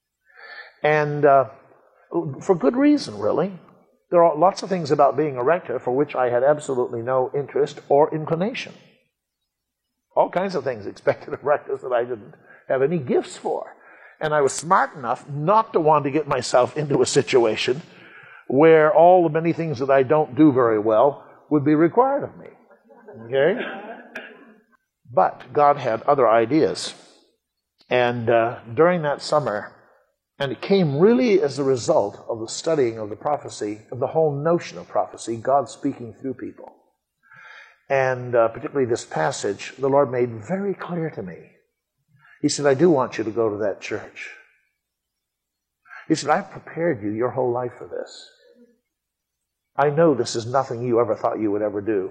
And for good reason, really. There are lots of things about being a rector for which I had absolutely no interest or inclination. All kinds of things expected of rectors that I didn't have any gifts for. And I was smart enough not to want to get myself into a situation where all the many things that I don't do very well would be required of me. Okay? But God had other ideas. And during that summer, and it came really as a result of the studying of the prophecy, of the whole notion of prophecy, God speaking through people. And particularly this passage, the Lord made very clear to me. He said, I do want you to go to that church. He said, I've prepared you your whole life for this. I know this is nothing you ever thought you would ever do.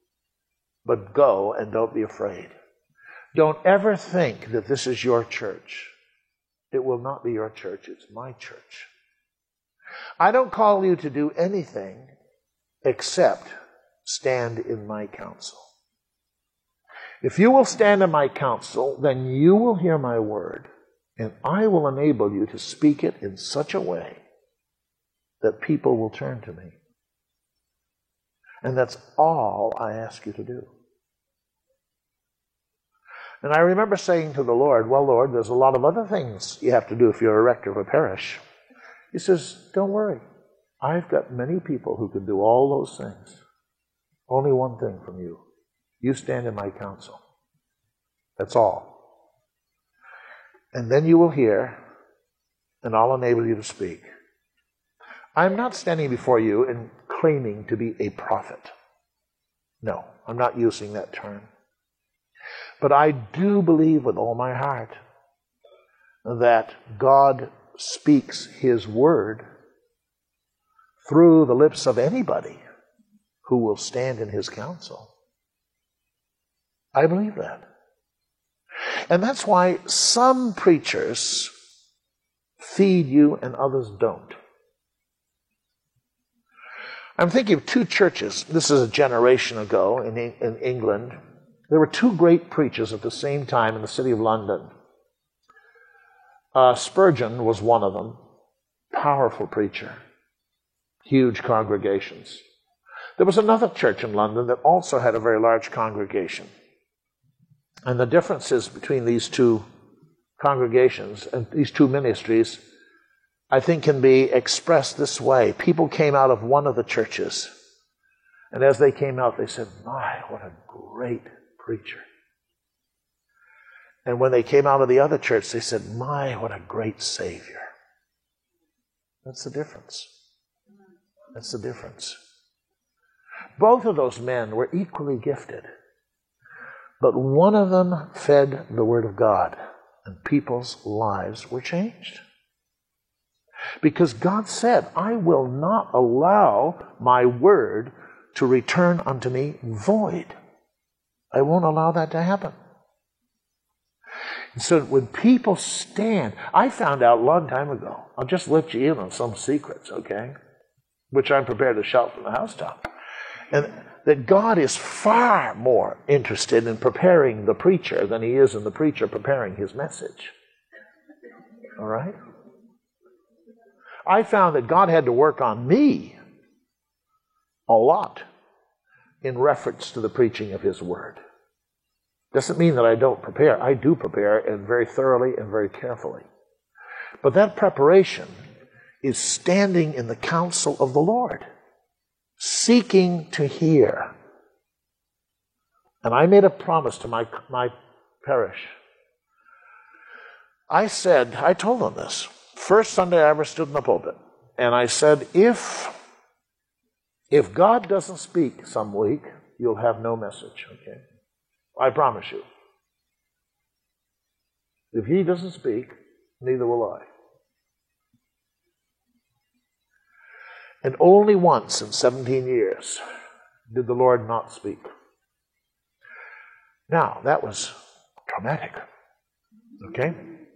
But go and don't be afraid. Don't ever think that this is your church. It will not be your church. It's my church. I don't call you to do anything except stand in my counsel. If you will stand in my counsel, then you will hear my word, and I will enable you to speak it in such a way that people will turn to me. And that's all I ask you to do. And I remember saying to the Lord, well, Lord, there's a lot of other things you have to do if you're a rector of a parish. He says, don't worry. I've got many people who can do all those things. Only one thing from you. You stand in my counsel. That's all. And then you will hear, and I'll enable you to speak. I'm not standing before you and claiming to be a prophet. No, I'm not using that term. But I do believe with all my heart that God speaks His word through the lips of anybody who will stand in His counsel. I believe that. And that's why some preachers feed you and others don't. I'm thinking of two churches. This is a generation ago in England. There were two great preachers at the same time in the city of London. Spurgeon was one of them. Powerful preacher. Huge congregations. There was another church in London that also had a very large congregation. And the differences between these two congregations and these two ministries, I think, can be expressed this way. People came out of one of the churches, and as they came out, they said, "My, what a great preacher." And when they came out of the other church, they said, "My, what a great Savior." That's the difference. That's the difference. Both of those men were equally gifted, but one of them fed the Word of God, and people's lives were changed. Because God said, "I will not allow my word to return unto me void." I won't allow that to happen. And so when people stand, I found out a long time ago, I'll just let you in on some secrets, okay? Which I'm prepared to shout from the housetop. And that God is far more interested in preparing the preacher than he is in the preacher preparing his message. All right? I found that God had to work on me a lot in reference to the preaching of his word. Doesn't mean that I don't prepare. I do prepare, and very thoroughly and very carefully. But that preparation is standing in the counsel of the Lord, seeking to hear. And I made a promise to my parish. I told them this, first Sunday I ever stood in the pulpit, and I said, if God doesn't speak some week, you'll have no message, okay? I promise you. If he doesn't speak, neither will I. And only once in 17 years did the Lord not speak. Now, that was traumatic, okay?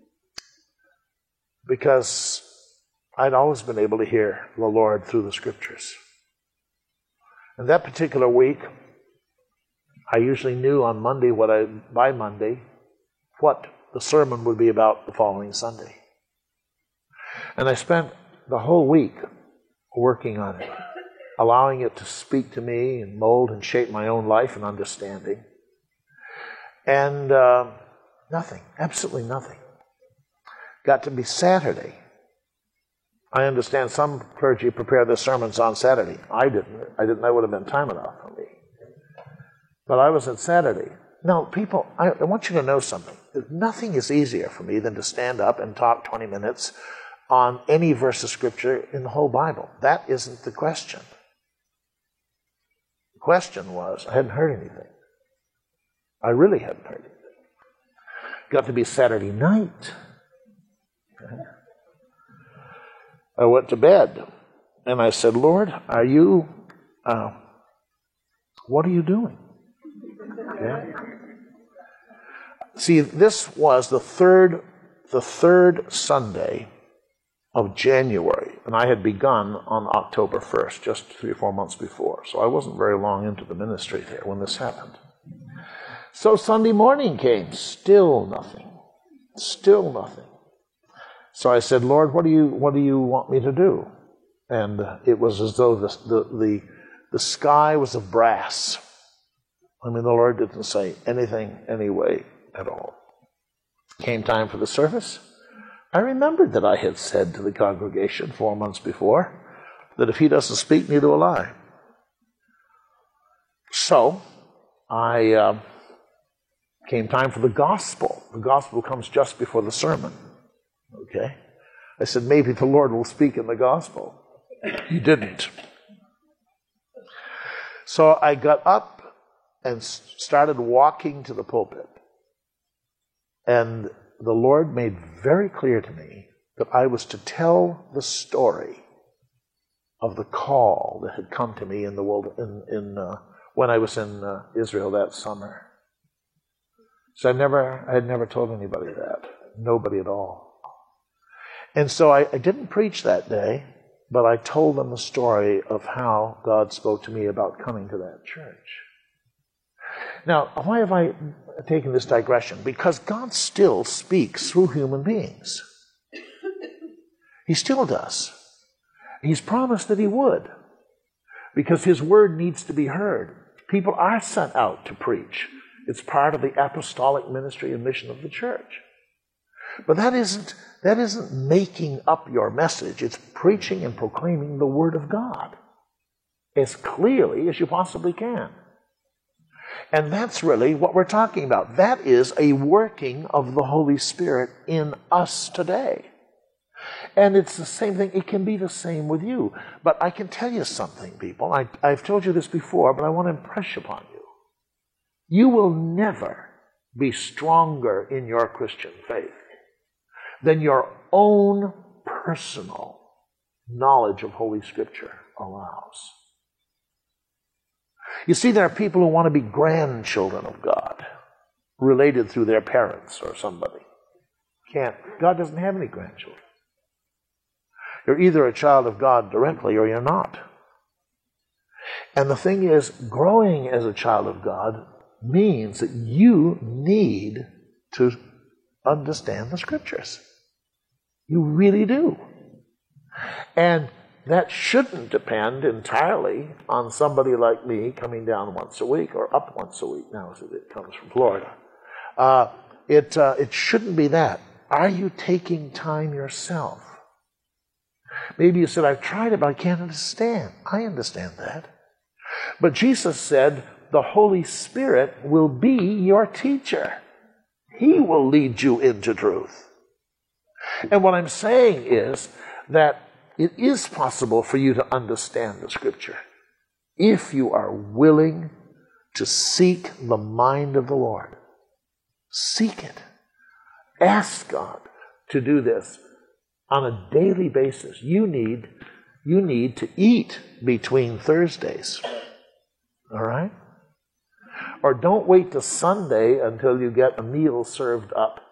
Because I'd always been able to hear the Lord through the Scriptures. And that particular week, I usually knew on Monday by Monday what the sermon would be about the following Sunday. And I spent the whole week working on it, allowing it to speak to me and mold and shape my own life and understanding. And nothing, absolutely nothing. Got to be Saturday. I understand some clergy prepare their sermons on Saturday. I didn't. That would have been time enough for me. But I was at Saturday. Now, people, I want you to know something. Nothing is easier for me than to stand up and talk 20 minutes on any verse of Scripture in the whole Bible. That isn't the question. The question was, I hadn't heard anything. I really hadn't heard anything. Got to be Saturday night. Okay. I went to bed, and I said, "Lord, what are you doing?" Okay. See, this was the third Sunday of January, and I had begun on October 1st, just 3 or 4 months before. So I wasn't very long into the ministry there when this happened. So Sunday morning came, still nothing. Still nothing. So I said, "Lord, what do you want me to do?" And it was as though the sky was of brass. I mean, the Lord didn't say anything anyway at all. Came time for the service. I remembered that I had said to the congregation 4 months before that if he doesn't speak, neither will I. So came time for the gospel. The gospel comes just before the sermon. Okay? I said, maybe the Lord will speak in the gospel. He didn't. So I got up and started walking to the pulpit. And the Lord made very clear to me that I was to tell the story of the call that had come to me in the world when I was in Israel that summer. So I had never told anybody that. Nobody at all. And so I didn't preach that day, but I told them the story of how God spoke to me about coming to that church. Now, why have I taken this digression? Because God still speaks through human beings. He still does. He's promised that he would, because his word needs to be heard. People are sent out to preach. It's part of the apostolic ministry and mission of the church. But that isn't making up your message. It's preaching and proclaiming the Word of God as clearly as you possibly can. And that's really what we're talking about. That is a working of the Holy Spirit in us today. And it's the same thing. It can be the same with you. But I can tell you something, people. I've told you this before, but I want to impress upon you. You will never be stronger in your Christian faith than your own personal knowledge of Holy Scripture allows. You see, there are people who want to be grandchildren of God, related through their parents or somebody. Can't. God doesn't have any grandchildren. You're either a child of God directly or you're not. And the thing is, growing as a child of God means that you need to understand the Scriptures. You really do. And that shouldn't depend entirely on somebody like me coming down once a week or up once a week now as it comes from Florida. It shouldn't be that. Are you taking time yourself? Maybe you said, I've tried it, but I can't understand. I understand that. But Jesus said, the Holy Spirit will be your teacher. He will lead you into truth. And what I'm saying is that it is possible for you to understand the Scripture if you are willing to seek the mind of the Lord. Seek it. Ask God to do this on a daily basis. You need to eat between Thursdays. All right? Or don't wait till Sunday until you get a meal served up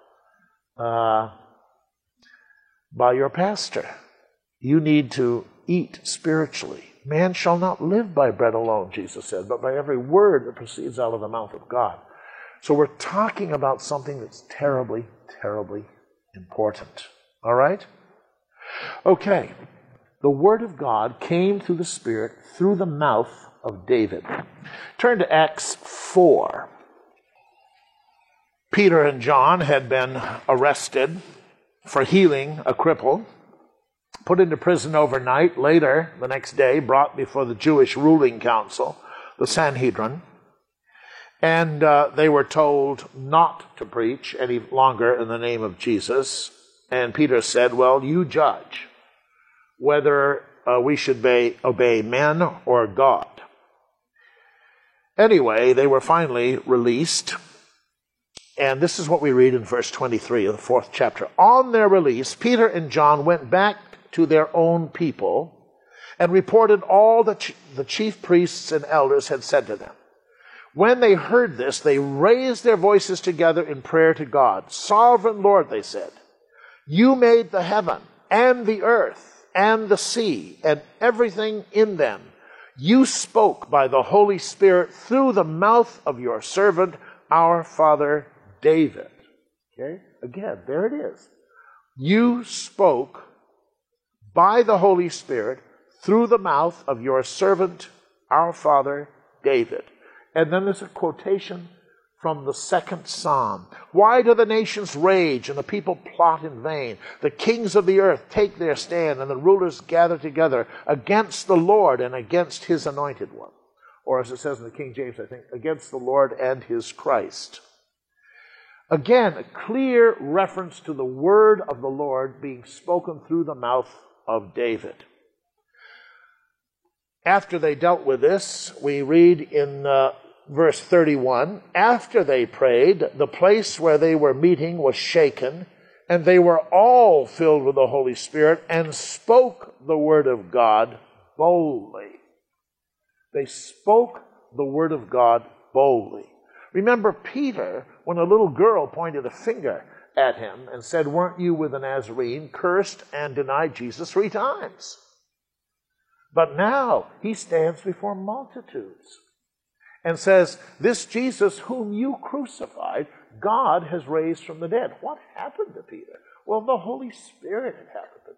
by your pastor. You need to eat spiritually. Man shall not live by bread alone, Jesus said, but by every word that proceeds out of the mouth of God. So we're talking about something that's terribly, terribly important. All right? Okay. The Word of God came through the Spirit through the mouth of David. Turn to Acts 4. Peter and John had been arrested for healing a cripple, put into prison overnight, later, the next day, brought before the Jewish ruling council, the Sanhedrin, and they were told not to preach any longer in the name of Jesus. And Peter said, well, you judge whether we should obey men or God. Anyway, they were finally released. And this is what we read in verse 23 of the 4th chapter. On their release, Peter and John went back to their own people and reported all that the chief priests and elders had said to them. When they heard this, they raised their voices together in prayer to God. Sovereign Lord, they said, you made the heaven and the earth and the sea and everything in them. You spoke by the Holy Spirit through the mouth of your servant, our father David. Okay? Again, there it is. You spoke by the Holy Spirit through the mouth of your servant, our father David. And then there's a quotation from the 2nd Psalm. Why do the nations rage and the people plot in vain? The kings of the earth take their stand and the rulers gather together against the Lord and against his anointed one. Or as it says in the King James, I think, against the Lord and his Christ. Again, a clear reference to the word of the Lord being spoken through the mouth of David. After they dealt with this, we read in verse 31, after they prayed, the place where they were meeting was shaken, and they were all filled with the Holy Spirit and spoke the word of God boldly. They spoke the word of God boldly. Remember Peter, when a little girl pointed a finger at him and said, weren't you with the Nazarene, cursed and denied Jesus 3 times. But now he stands before multitudes and says, this Jesus whom you crucified, God has raised from the dead. What happened to Peter? Well, the Holy Spirit had happened to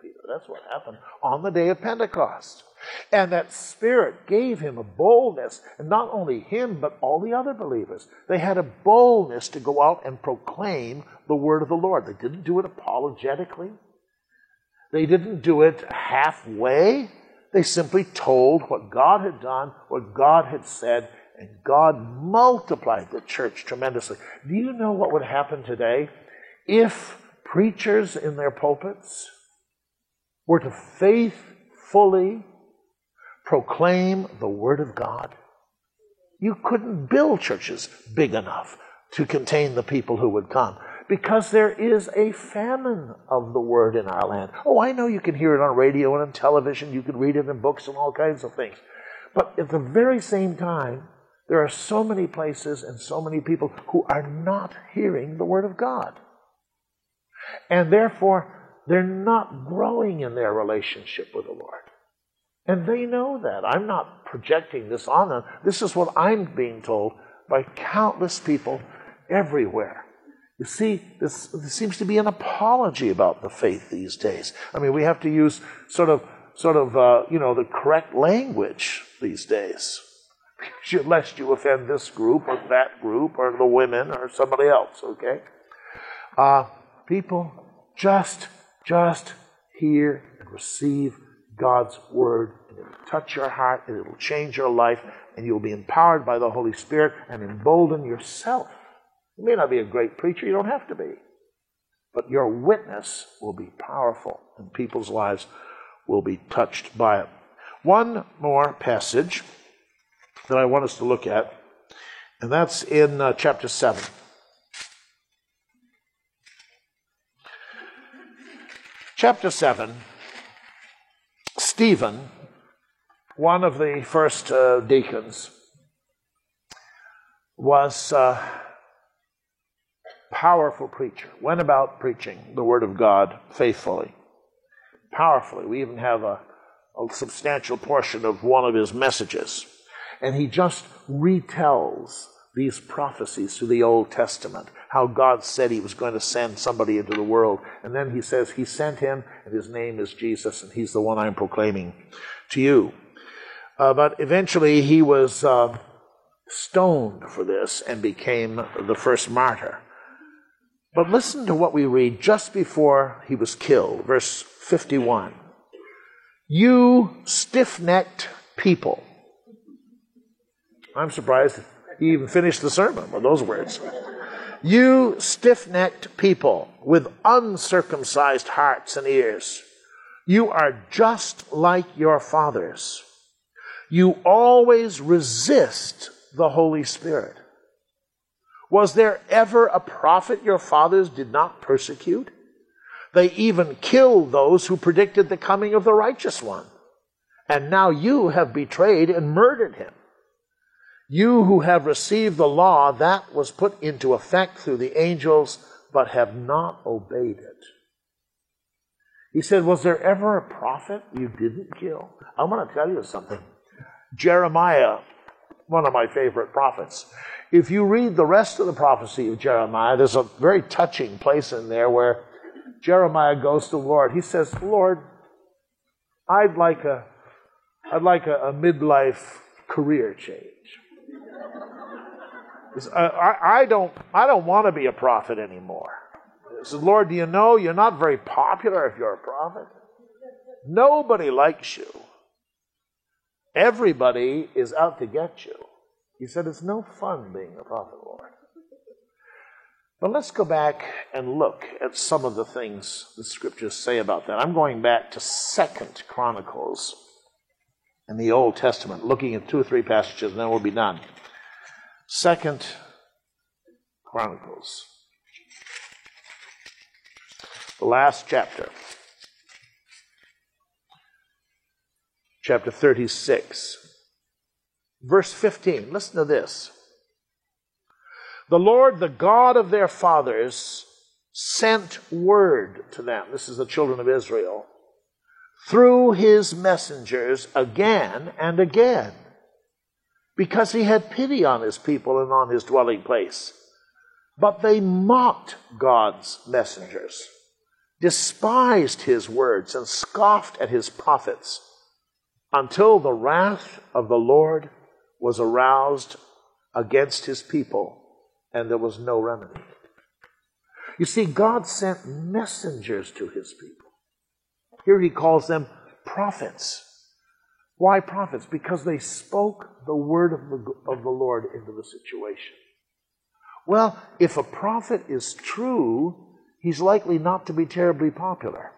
Peter. That's what happened on the day of Pentecost. And that Spirit gave him a boldness, and not only him, but all the other believers. They had a boldness to go out and proclaim the word of the Lord. They didn't do it apologetically. They didn't do it halfway. They simply told what God had done, what God had said, and God multiplied the church tremendously. Do you know what would happen today if preachers in their pulpits were to faithfully proclaim the Word of God? You couldn't build churches big enough to contain the people who would come, because there is a famine of the Word in our land. Oh, I know you can hear it on radio and on television, you can read it in books and all kinds of things. But at the very same time, there are so many places and so many people who are not hearing the Word of God. And therefore, they're not growing in their relationship with the Lord. And they know that. I'm not projecting this on them. This is what I'm being told by countless people everywhere. You see, there seems to be an apology about the faith these days. I mean, we have to use sort of the correct language these days, lest you offend this group or that group or the women or somebody else. Okay, people, just hear and receive God's word, and it will touch your heart, and it will change your life, and you'll be empowered by the Holy Spirit and embolden yourself. You may not be a great preacher, you don't have to be, but your witness will be powerful, and people's lives will be touched by it. One more passage that I want us to look at, and that's in chapter 7. Chapter 7, Stephen, one of the first deacons, was a powerful preacher, went about preaching the Word of God faithfully, powerfully. We even have a substantial portion of one of his messages. And he just retells these prophecies through the Old Testament, how God said he was going to send somebody into the world. And then he says he sent him, and his name is Jesus, and he's the one I'm proclaiming to you. But eventually he was stoned for this and became the first martyr. But listen to what we read just before he was killed, verse 51. You stiff-necked people. I'm surprised he even finished the sermon with those words. You stiff-necked people with uncircumcised hearts and ears, you are just like your fathers. You always resist the Holy Spirit. Was there ever a prophet your fathers did not persecute? They even killed those who predicted the coming of the righteous one. And now you have betrayed and murdered him. You who have received the law that was put into effect through the angels, but have not obeyed it. He said, was there ever a prophet you didn't kill? I want to tell you something. Jeremiah, one of my favorite prophets. If you read the rest of the prophecy of Jeremiah, there's a very touching place in there where Jeremiah goes to the Lord. He says, Lord, I'd like a midlife career change. I don't want to be a prophet anymore. He says, Lord, do you know you're not very popular if you're a prophet? Nobody likes you. Everybody is out to get you. He said, it's no fun being a prophet, Lord. But let's go back and look at some of the things the scriptures say about that. I'm going back to 2 Chronicles in the Old Testament, looking at 2 or 3 passages, and then we'll be done. 2 Chronicles, the last chapter, chapter 36, verse 15. Listen to this. The Lord, the God of their fathers, sent word to them. This is the children of Israel. Through his messengers again and again, because he had pity on his people and on his dwelling place. But they mocked God's messengers. despised his words and scoffed at his prophets, until the wrath of the Lord was aroused against his people, and there was no remedy. You see, God sent messengers to his people. Here he calls them prophets. Why prophets? Because they spoke the word of the Lord into the situation. Well, if a prophet is true, he's likely not to be terribly popular.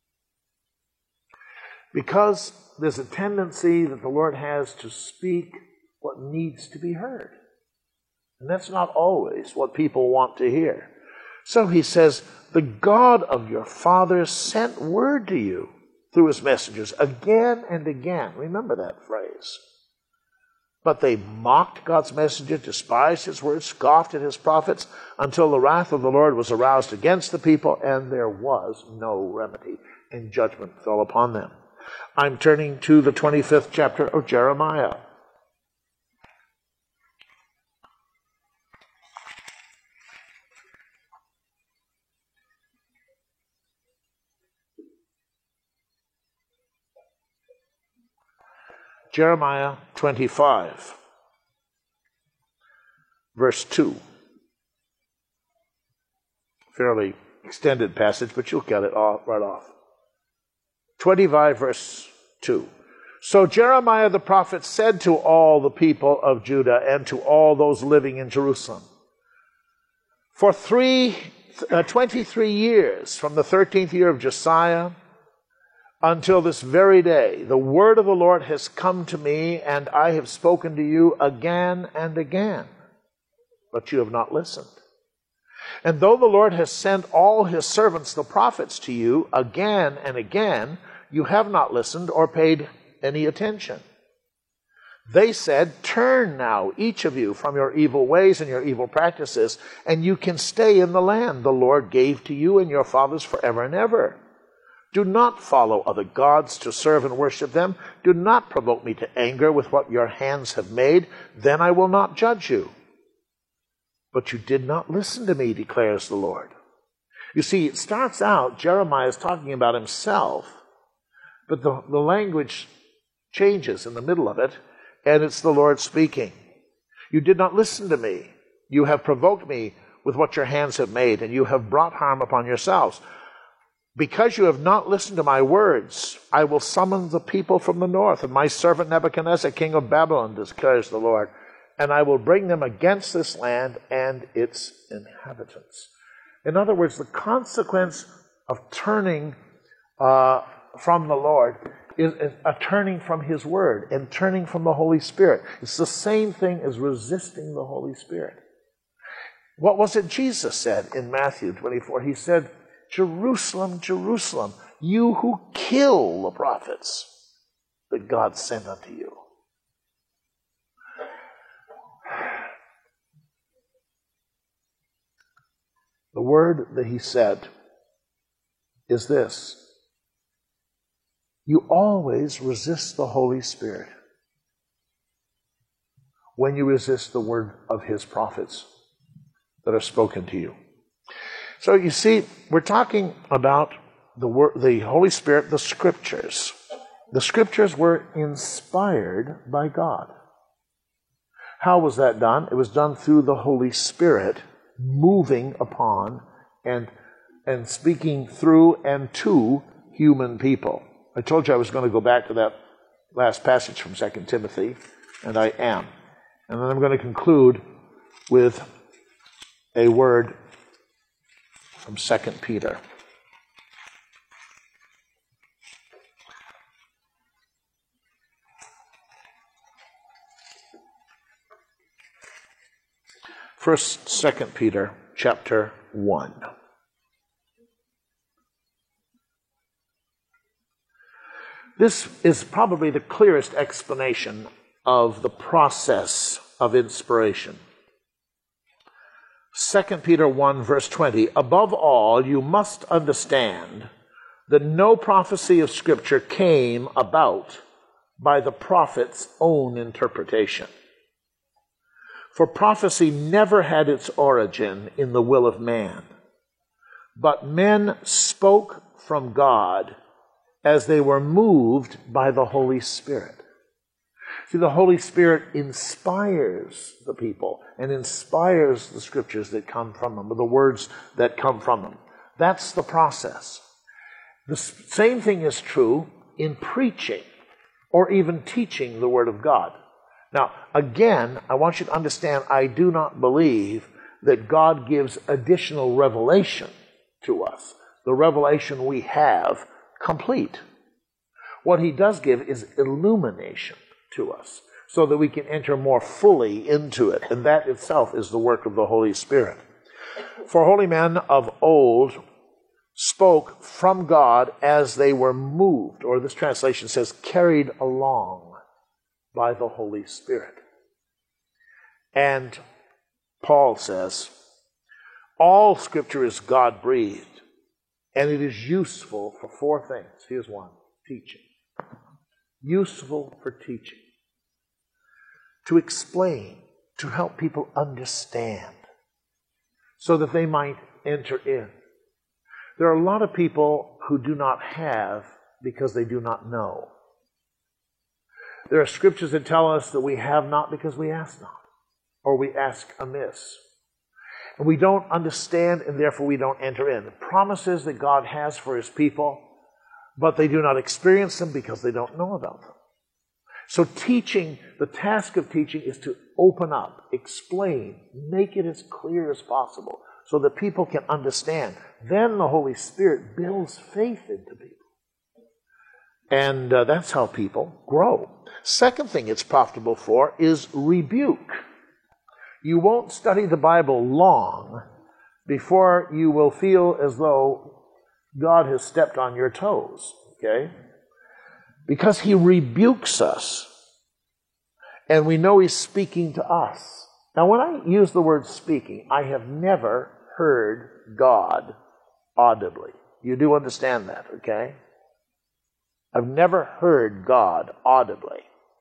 Because there's a tendency that the Lord has to speak what needs to be heard. And that's not always what people want to hear. So he says, the God of your fathers sent word to you through his messengers again and again. Remember that phrase. But they mocked God's messenger, despised his words, scoffed at his prophets, until the wrath of the Lord was aroused against the people, and there was no remedy, and judgment fell upon them. I'm turning to the 25th chapter of Jeremiah. Jeremiah 25, verse 2. Fairly extended passage, but you'll get it right off. 25, verse 2. So Jeremiah the prophet said to all the people of Judah and to all those living in Jerusalem, for 23 years, from the 13th year of Josiah until this very day, the word of the Lord has come to me, and I have spoken to you again and again, but you have not listened. And though the Lord has sent all his servants, the prophets, to you again and again, you have not listened or paid any attention. They said, turn now, each of you, from your evil ways and your evil practices, and you can stay in the land the Lord gave to you and your fathers forever and ever. Do not follow other gods to serve and worship them. Do not provoke me to anger with what your hands have made. Then I will not judge you. But you did not listen to me, declares the Lord. You see, it starts out, Jeremiah is talking about himself, but the language changes in the middle of it, and it's the Lord speaking. You did not listen to me. You have provoked me with what your hands have made, and you have brought harm upon yourselves. Because you have not listened to my words, I will summon the people from the north, and my servant Nebuchadnezzar, king of Babylon, declares the Lord, and I will bring them against this land and its inhabitants. In other words, the consequence of turning from the Lord is a turning from his word and turning from the Holy Spirit. It's the same thing as resisting the Holy Spirit. What was it Jesus said in Matthew 24? He said, Jerusalem, Jerusalem, you who kill the prophets that God sent unto you. The word that he said is this: you always resist the Holy Spirit when you resist the word of his prophets that are spoken to you. So you see, we're talking about the Holy Spirit, the Scriptures. The Scriptures were inspired by God. How was that done? It was done through the Holy Spirit moving upon and speaking through and to human people. I told you I was going to go back to that last passage from 2 Timothy, and I am. And then I'm going to conclude with a word from 2 Peter. First, 2 Peter chapter 1. This is probably the clearest explanation of the process of inspiration. 2 Peter 1, verse 20, above all, you must understand that no prophecy of Scripture came about by the prophet's own interpretation. For prophecy never had its origin in the will of man, but men spoke from God as they were moved by the Holy Spirit. See, the Holy Spirit inspires the people and inspires the scriptures that come from them, or the words that come from them. That's the process. The same thing is true in preaching or even teaching the Word of God. Now, again, I want you to understand, I do not believe that God gives additional revelation to us. The revelation we have complete. What He does give is illumination to us so that we can enter more fully into it. And that itself is the work of the Holy Spirit. For holy men of old spoke from God as they were moved, or this translation says carried along by the Holy Spirit. And Paul says, all Scripture is God-breathed, and it is useful for four things. Here's one: teaching. Useful for teaching. To explain, to help people understand, so that they might enter in. There are a lot of people who do not have because they do not know. There are scriptures that tell us that we have not because we ask not, or we ask amiss. And we don't understand, and therefore we don't enter in. The promises that God has for His people, but they do not experience them because they don't know about them. So teaching, the task of teaching is to open up, explain, make it as clear as possible so that people can understand. Then the Holy Spirit builds faith into people. And that's how people grow. Second thing it's profitable for is rebuke. You won't study the Bible long before you will feel as though God has stepped on your toes, okay? Because He rebukes us, and we know He's speaking to us. Now, when I use the word speaking, I have never heard God audibly. You do understand that, okay? I've never heard God audibly.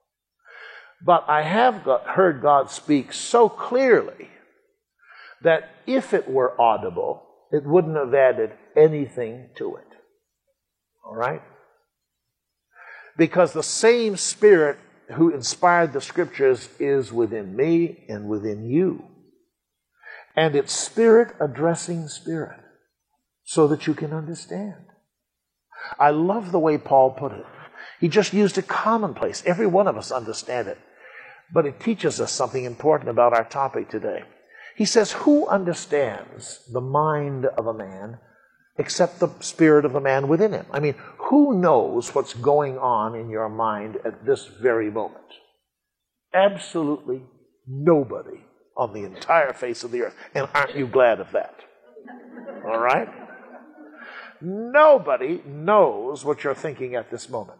But I have heard God speak so clearly that if it were audible, it wouldn't have added anything to it. All right? Because the same Spirit who inspired the Scriptures is within me and within you. And it's Spirit addressing Spirit so that you can understand. I love the way Paul put it. He just used a commonplace. Every one of us understand it. But it teaches us something important about our topic today. He says, who understands the mind of a man except the spirit of the man within him? I mean, who knows what's going on in your mind at this very moment? Absolutely nobody on the entire face of the earth. And aren't you glad of that? All right? Nobody knows what you're thinking at this moment.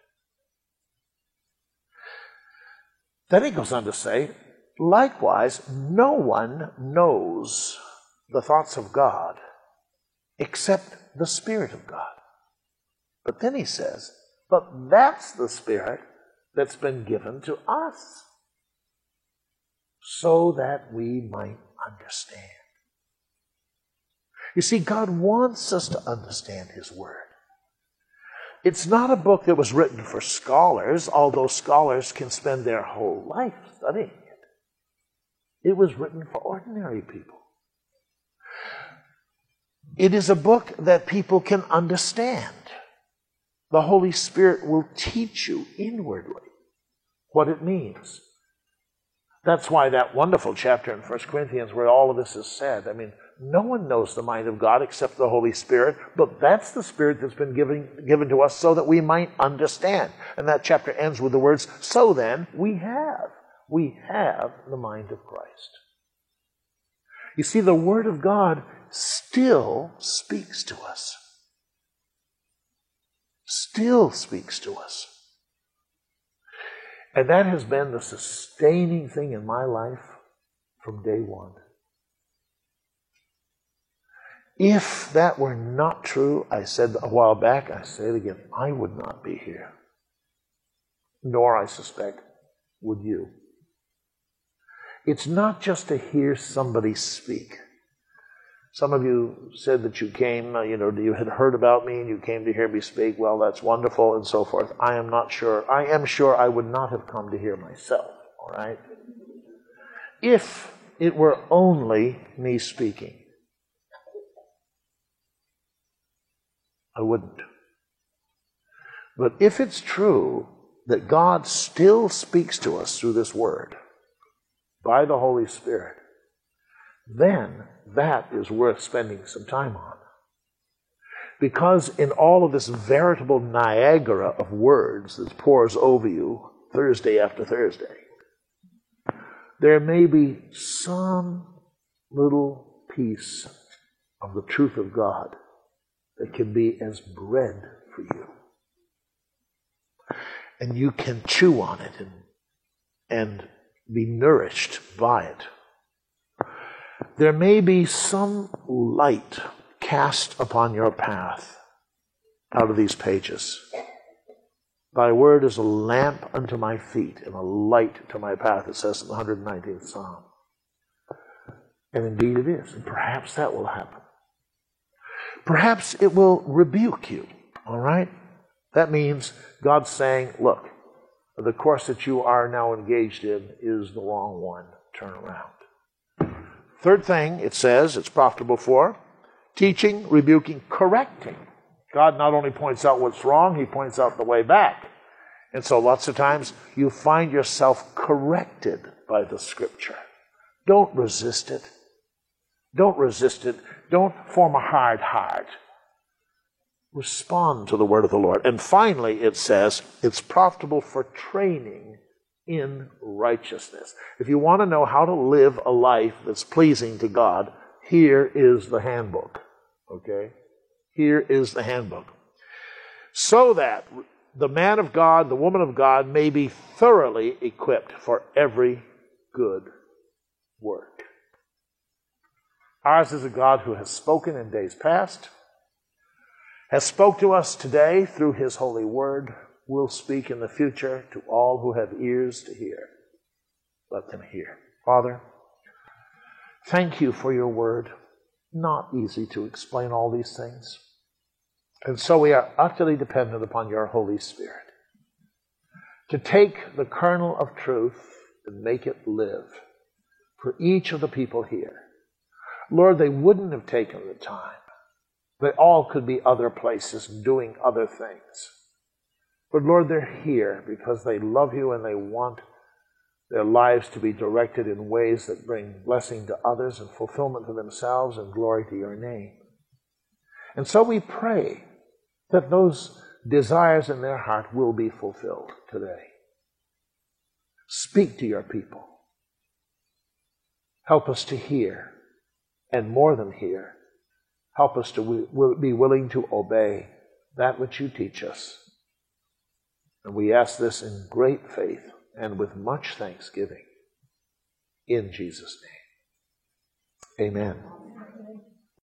Then he goes on to say, likewise, no one knows the thoughts of God except the Spirit of God. But then he says, but that's the Spirit that's been given to us so that we might understand. You see, God wants us to understand His Word. It's not a book that was written for scholars, although scholars can spend their whole life studying it. It was written for ordinary people. It is a book that people can understand. The Holy Spirit will teach you inwardly what it means. That's why that wonderful chapter in 1 Corinthians where all of this is said. I mean, no one knows the mind of God except the Holy Spirit, but that's the Spirit that's been given to us so that we might understand. And that chapter ends with the words, so then we have the mind of Christ. You see, the Word of God still speaks to us. Still speaks to us. And that has been the sustaining thing in my life from day one. If that were not true, I said a while back, I say it again, I would not be here. Nor, I suspect, would you. It's not just to hear somebody speak. Some of you said that you came, you had heard about me and you came to hear me speak. Well, that's wonderful and so forth. I am not sure. I am sure I would not have come to hear myself, all right? If it were only me speaking, I wouldn't. But if it's true that God still speaks to us through this word by the Holy Spirit, then that is worth spending some time on. Because in all of this veritable Niagara of words that pours over you Thursday after Thursday, there may be some little piece of the truth of God that can be as bread for you. And you can chew on it and be nourished by it. There may be some light cast upon your path out of these pages. Thy word is a lamp unto my feet and a light to my path, it says in the 119th Psalm. And indeed it is. And perhaps that will happen. Perhaps it will rebuke you, all right? That means God's saying, look, the course that you are now engaged in is the wrong one. Turn around. Third thing it says it's profitable for, teaching, rebuking, correcting. God not only points out what's wrong, he points out the way back. And so lots of times you find yourself corrected by the Scripture. Don't resist it. Don't resist it. Don't form a hard heart. Respond to the word of the Lord. And finally, it says it's profitable for training in righteousness. If you want to know how to live a life that's pleasing to God, here is the handbook. Okay? Here is the handbook. So that the man of God, the woman of God, may be thoroughly equipped for every good work. Ours is a God who has spoken in days past, has spoke to us today through his holy word, will speak in the future to all who have ears to hear. Let them hear. Father, thank you for your word. Not easy to explain all these things. And so we are utterly dependent upon your Holy Spirit to take the kernel of truth and make it live for each of the people here. Lord, they wouldn't have taken the time. They all could be other places doing other things. But Lord, they're here because they love you and they want their lives to be directed in ways that bring blessing to others and fulfillment to themselves and glory to your name. And so we pray that those desires in their heart will be fulfilled today. Speak to your people. Help us to hear, and more than hear, help us to be willing to obey that which you teach us. And we ask this in great faith and with much thanksgiving. In Jesus' name. Amen.